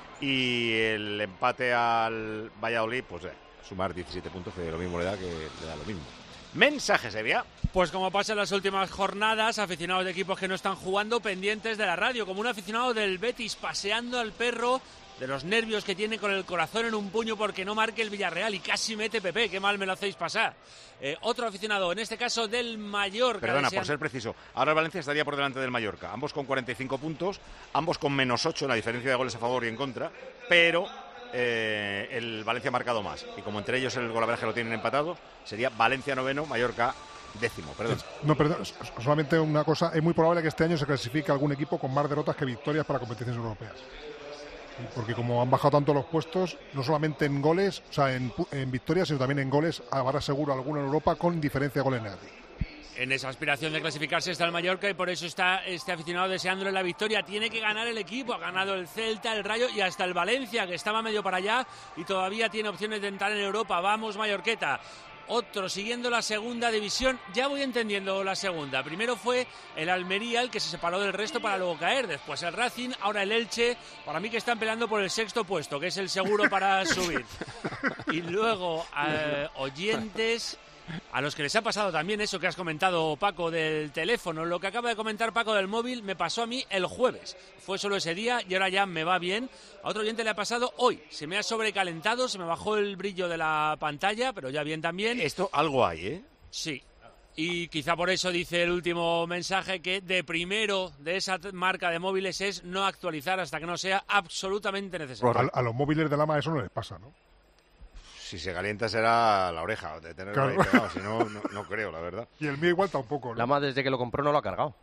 Speaker 9: Y el empate al Valladolid, pues eh, sumar diecisiete puntos, que lo mismo le da, que le da lo mismo. Mensajes, Evia.
Speaker 7: Pues como pasa en las últimas jornadas, aficionados de equipos que no están jugando, pendientes de la radio, como un aficionado del Betis paseando al perro de los nervios que tiene con el corazón en un puño porque no marque el Villarreal y casi mete Pepe, qué mal me lo hacéis pasar. Eh, otro aficionado, en este caso del Mallorca.
Speaker 9: Perdona,
Speaker 7: desean...
Speaker 9: por ser preciso, ahora el Valencia estaría por delante del Mallorca, ambos con cuarenta y cinco puntos, ambos con menos ocho en la diferencia de goles a favor y en contra, pero eh, el Valencia ha marcado más, y como entre ellos el golaveraje lo tienen empatado, sería Valencia noveno, Mallorca décimo, perdón.
Speaker 4: No, perdón, solamente una cosa, es muy probable que este año se clasifique algún equipo con más derrotas que victorias para competiciones europeas. Porque como han bajado tanto los puestos, no solamente en goles, o sea, en, en victorias, sino también en goles, habrá seguro alguno en Europa con diferencia de goles negativos.
Speaker 7: En esa aspiración de clasificarse está el Mallorca y por eso está este aficionado deseándole la victoria. Tiene que ganar el equipo, ha ganado el Celta, el Rayo y hasta el Valencia, que estaba medio para allá y todavía tiene opciones de entrar en Europa. Vamos, Mallorqueta. Otro siguiendo la segunda división, ya voy entendiendo la segunda. Primero fue el Almería el que se separó del resto para luego caer, después el Racing, ahora el Elche, para mí que están peleando por el sexto puesto, que es el seguro para subir. Y luego eh, oyentes a los que les ha pasado también eso que has comentado, Paco, del teléfono. Lo que acaba de comentar Paco del móvil me pasó a mí el jueves. Fue solo ese día y ahora ya me va bien. A otro oyente le ha pasado hoy. Se me ha sobrecalentado, se me bajó el brillo de la pantalla, pero ya bien también.
Speaker 9: Esto algo hay, ¿eh?
Speaker 7: Sí. Y quizá por eso dice el último mensaje que de primero de esa marca de móviles es no actualizar hasta que no sea absolutamente necesario.
Speaker 4: A, a los móviles de Lama eso no les pasa, ¿no?
Speaker 9: Si se calienta será la oreja de tenerlo
Speaker 4: Claro.
Speaker 9: ahí pegado, si no, no, no creo, la verdad.
Speaker 4: Y el mío igual tampoco, ¿no?
Speaker 15: La más desde que lo compró no lo ha cargado.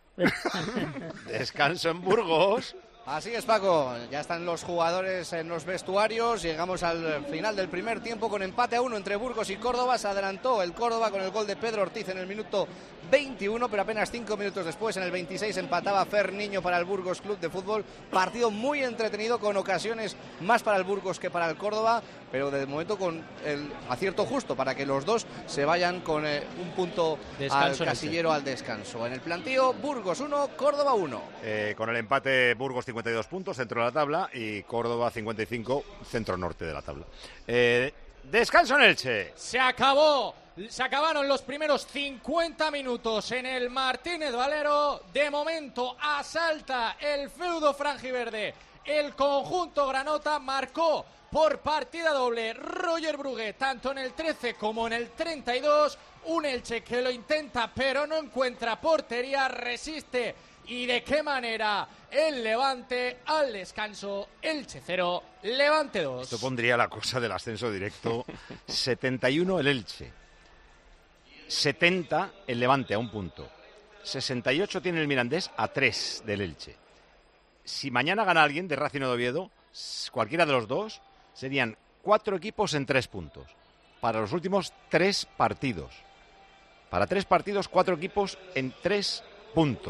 Speaker 9: Descanso en Burgos.
Speaker 18: Así es, Paco. Ya están los jugadores en los vestuarios. Llegamos al final del primer tiempo con empate a uno entre Burgos y Córdoba. Se adelantó el Córdoba con el gol de Pedro Ortiz en el minuto veintiuno, pero apenas cinco minutos después, en el veintiséis, empataba Fer Niño para el Burgos Club de Fútbol. Partido muy entretenido, con ocasiones más para el Burgos que para el Córdoba, pero de momento con el acierto justo para que los dos se vayan con eh, un punto
Speaker 16: Descanso
Speaker 18: al
Speaker 16: en
Speaker 18: casillero al descanso. En el plantío, Burgos uno, Córdoba uno.
Speaker 9: Eh, con el empate, Burgos cincuenta y dos puntos, centro de la tabla, y Córdoba cincuenta y cinco, centro norte de la tabla. Eh, descanso en Elche.
Speaker 10: Se acabó. Se acabaron los primeros cincuenta minutos en el Martínez Valero. De momento asalta el feudo franjiverde. El conjunto granota marcó por partida doble Roger Brugué, tanto en el trece como en el treinta y dos. Un Elche que lo intenta pero no encuentra portería, resiste. ¿Y de qué manera? El Levante al descanso, Elche cero, Levante dos.
Speaker 9: Esto pondría la cosa del ascenso directo. setenta y uno el Elche. setenta el Levante a un punto. sesenta y ocho tiene el Mirandés a tres del Elche. Si mañana gana alguien de Racing o de Oviedo, cualquiera de los dos, serían cuatro equipos en tres puntos. Para los últimos tres partidos. Para tres partidos, cuatro equipos en tres puntos.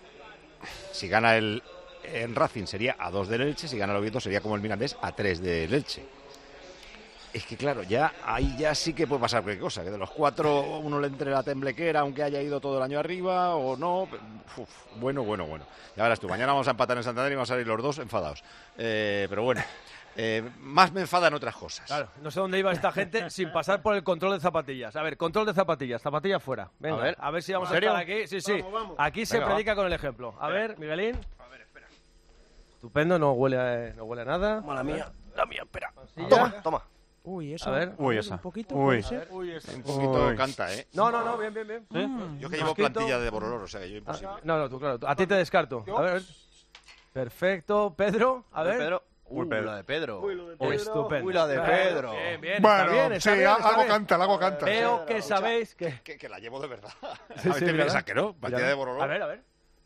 Speaker 9: Si gana el en Racing sería a dos del Elche, si gana el Oviedo sería como el Mirandés a tres del Elche. Es que claro, ya ahí ya sí que puede pasar cualquier cosa, que de los cuatro uno le entre la temblequera, aunque haya ido todo el año arriba o no. Uf, bueno, bueno, bueno. Ya verás tú, mañana vamos a empatar en Santander y vamos a salir los dos enfadados. Eh, pero bueno, eh, más me enfadan otras cosas.
Speaker 1: Claro, no sé dónde iba esta gente sin pasar por el control de zapatillas. A ver, control de zapatillas, zapatillas fuera. Venga, a ver, a ver si vamos
Speaker 15: ¿En
Speaker 1: a
Speaker 15: serio?
Speaker 1: estar aquí. Sí, sí.
Speaker 15: Vamos, vamos.
Speaker 1: Aquí se
Speaker 15: Venga,
Speaker 1: predica
Speaker 15: va.
Speaker 1: con el ejemplo. A ver, Miguelín. A ver, espera. Estupendo, no huele a, no huele a nada.
Speaker 15: Como la mía. La mía, espera.
Speaker 1: Toma,
Speaker 15: Toma, toma.
Speaker 16: Uy, eso.
Speaker 1: A ver.
Speaker 9: Uy, esa.
Speaker 16: Un poquito,
Speaker 9: Uy.
Speaker 16: puede ser.
Speaker 1: Uy, esa.
Speaker 9: Un poquito
Speaker 1: Uy.
Speaker 9: canta, ¿eh?
Speaker 1: No, no, no, bien, bien, bien.
Speaker 9: ¿Sí? Yo que llevo
Speaker 1: Mosquito.
Speaker 9: plantilla de Borolor, o sea que yo imposible.
Speaker 1: Ah, no, no, tú, claro. tú- A ti te descarto. A ver. Perfecto. Pedro, a ver.
Speaker 15: Pedro. Uy, la de Pedro.
Speaker 1: Estupendo.
Speaker 15: Uy, la de Pedro.
Speaker 1: Bien, bien.
Speaker 4: Bueno,
Speaker 1: está bien, está
Speaker 4: sí,
Speaker 1: bien,
Speaker 4: a-
Speaker 1: está
Speaker 4: algo
Speaker 1: bien.
Speaker 4: canta, algo canta.
Speaker 1: Veo que sabéis que...
Speaker 9: Que, que la llevo de verdad.
Speaker 1: Sí,
Speaker 9: a ver,
Speaker 1: sí,
Speaker 9: te
Speaker 1: ¿verdad?
Speaker 9: piensas que no, partida
Speaker 1: Mira,
Speaker 9: de Borolor.
Speaker 1: A ver, a ver.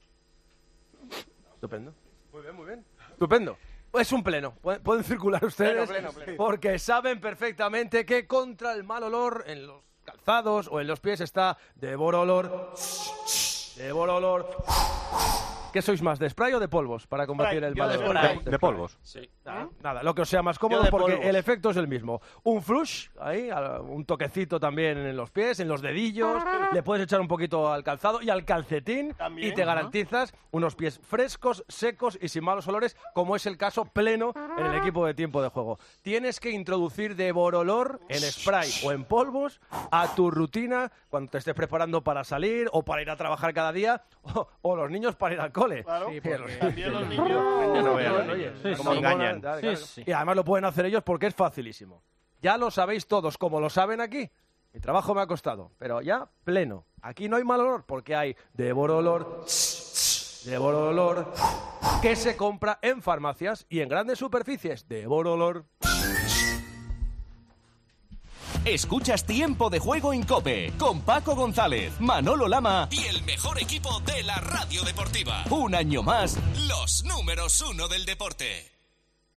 Speaker 1: Estupendo. Muy bien, muy bien. Estupendo. Es un pleno. Pueden, pueden circular ustedes
Speaker 15: Pleno, pleno, pleno.
Speaker 1: porque saben perfectamente que contra el mal olor en los calzados o en los pies está de Borolor. De Borolor. ¿Qué sois más, de spray o de polvos para combatir el
Speaker 16: Yo
Speaker 1: mal
Speaker 16: de
Speaker 1: olor?
Speaker 16: spray.
Speaker 1: De,
Speaker 5: De polvos.
Speaker 16: Sí.
Speaker 1: Nada, nada, lo que os sea más cómodo
Speaker 16: Yo de
Speaker 1: porque
Speaker 16: polvos.
Speaker 1: el efecto es el mismo. Un flush, ahí, a- un toquecito también en los pies, en los dedillos, le puedes echar un poquito al calzado y al calcetín y te garantizas unos pies frescos, secos y sin malos olores, como es el caso pleno en el equipo de tiempo de juego. Tienes que introducir de Borolor en spray o en polvos a tu rutina cuando te estés preparando para salir o para ir a trabajar cada día o, o los niños para ir al cole.
Speaker 16: Sí,
Speaker 1: Que
Speaker 16: porque
Speaker 1: los-
Speaker 16: también los niños...
Speaker 15: Ya no vean,
Speaker 1: Oye,
Speaker 15: oye,
Speaker 1: oye,
Speaker 15: cómo
Speaker 1: sí,
Speaker 15: engañan.
Speaker 1: claro,
Speaker 16: Sí,
Speaker 1: claro.
Speaker 16: sí.
Speaker 1: Y además lo pueden hacer ellos porque es facilísimo. Ya lo sabéis todos, como lo saben aquí. Mi trabajo me ha costado, pero ya pleno. Aquí no hay mal olor porque hay de Borolor, de Borolor, que se compra en farmacias y en grandes superficies. De Borolor.
Speaker 8: Escuchas Tiempo de Juego en COPE con Paco González, Manolo Lama y el mejor equipo de la radio deportiva. Un año más, los números uno del deporte.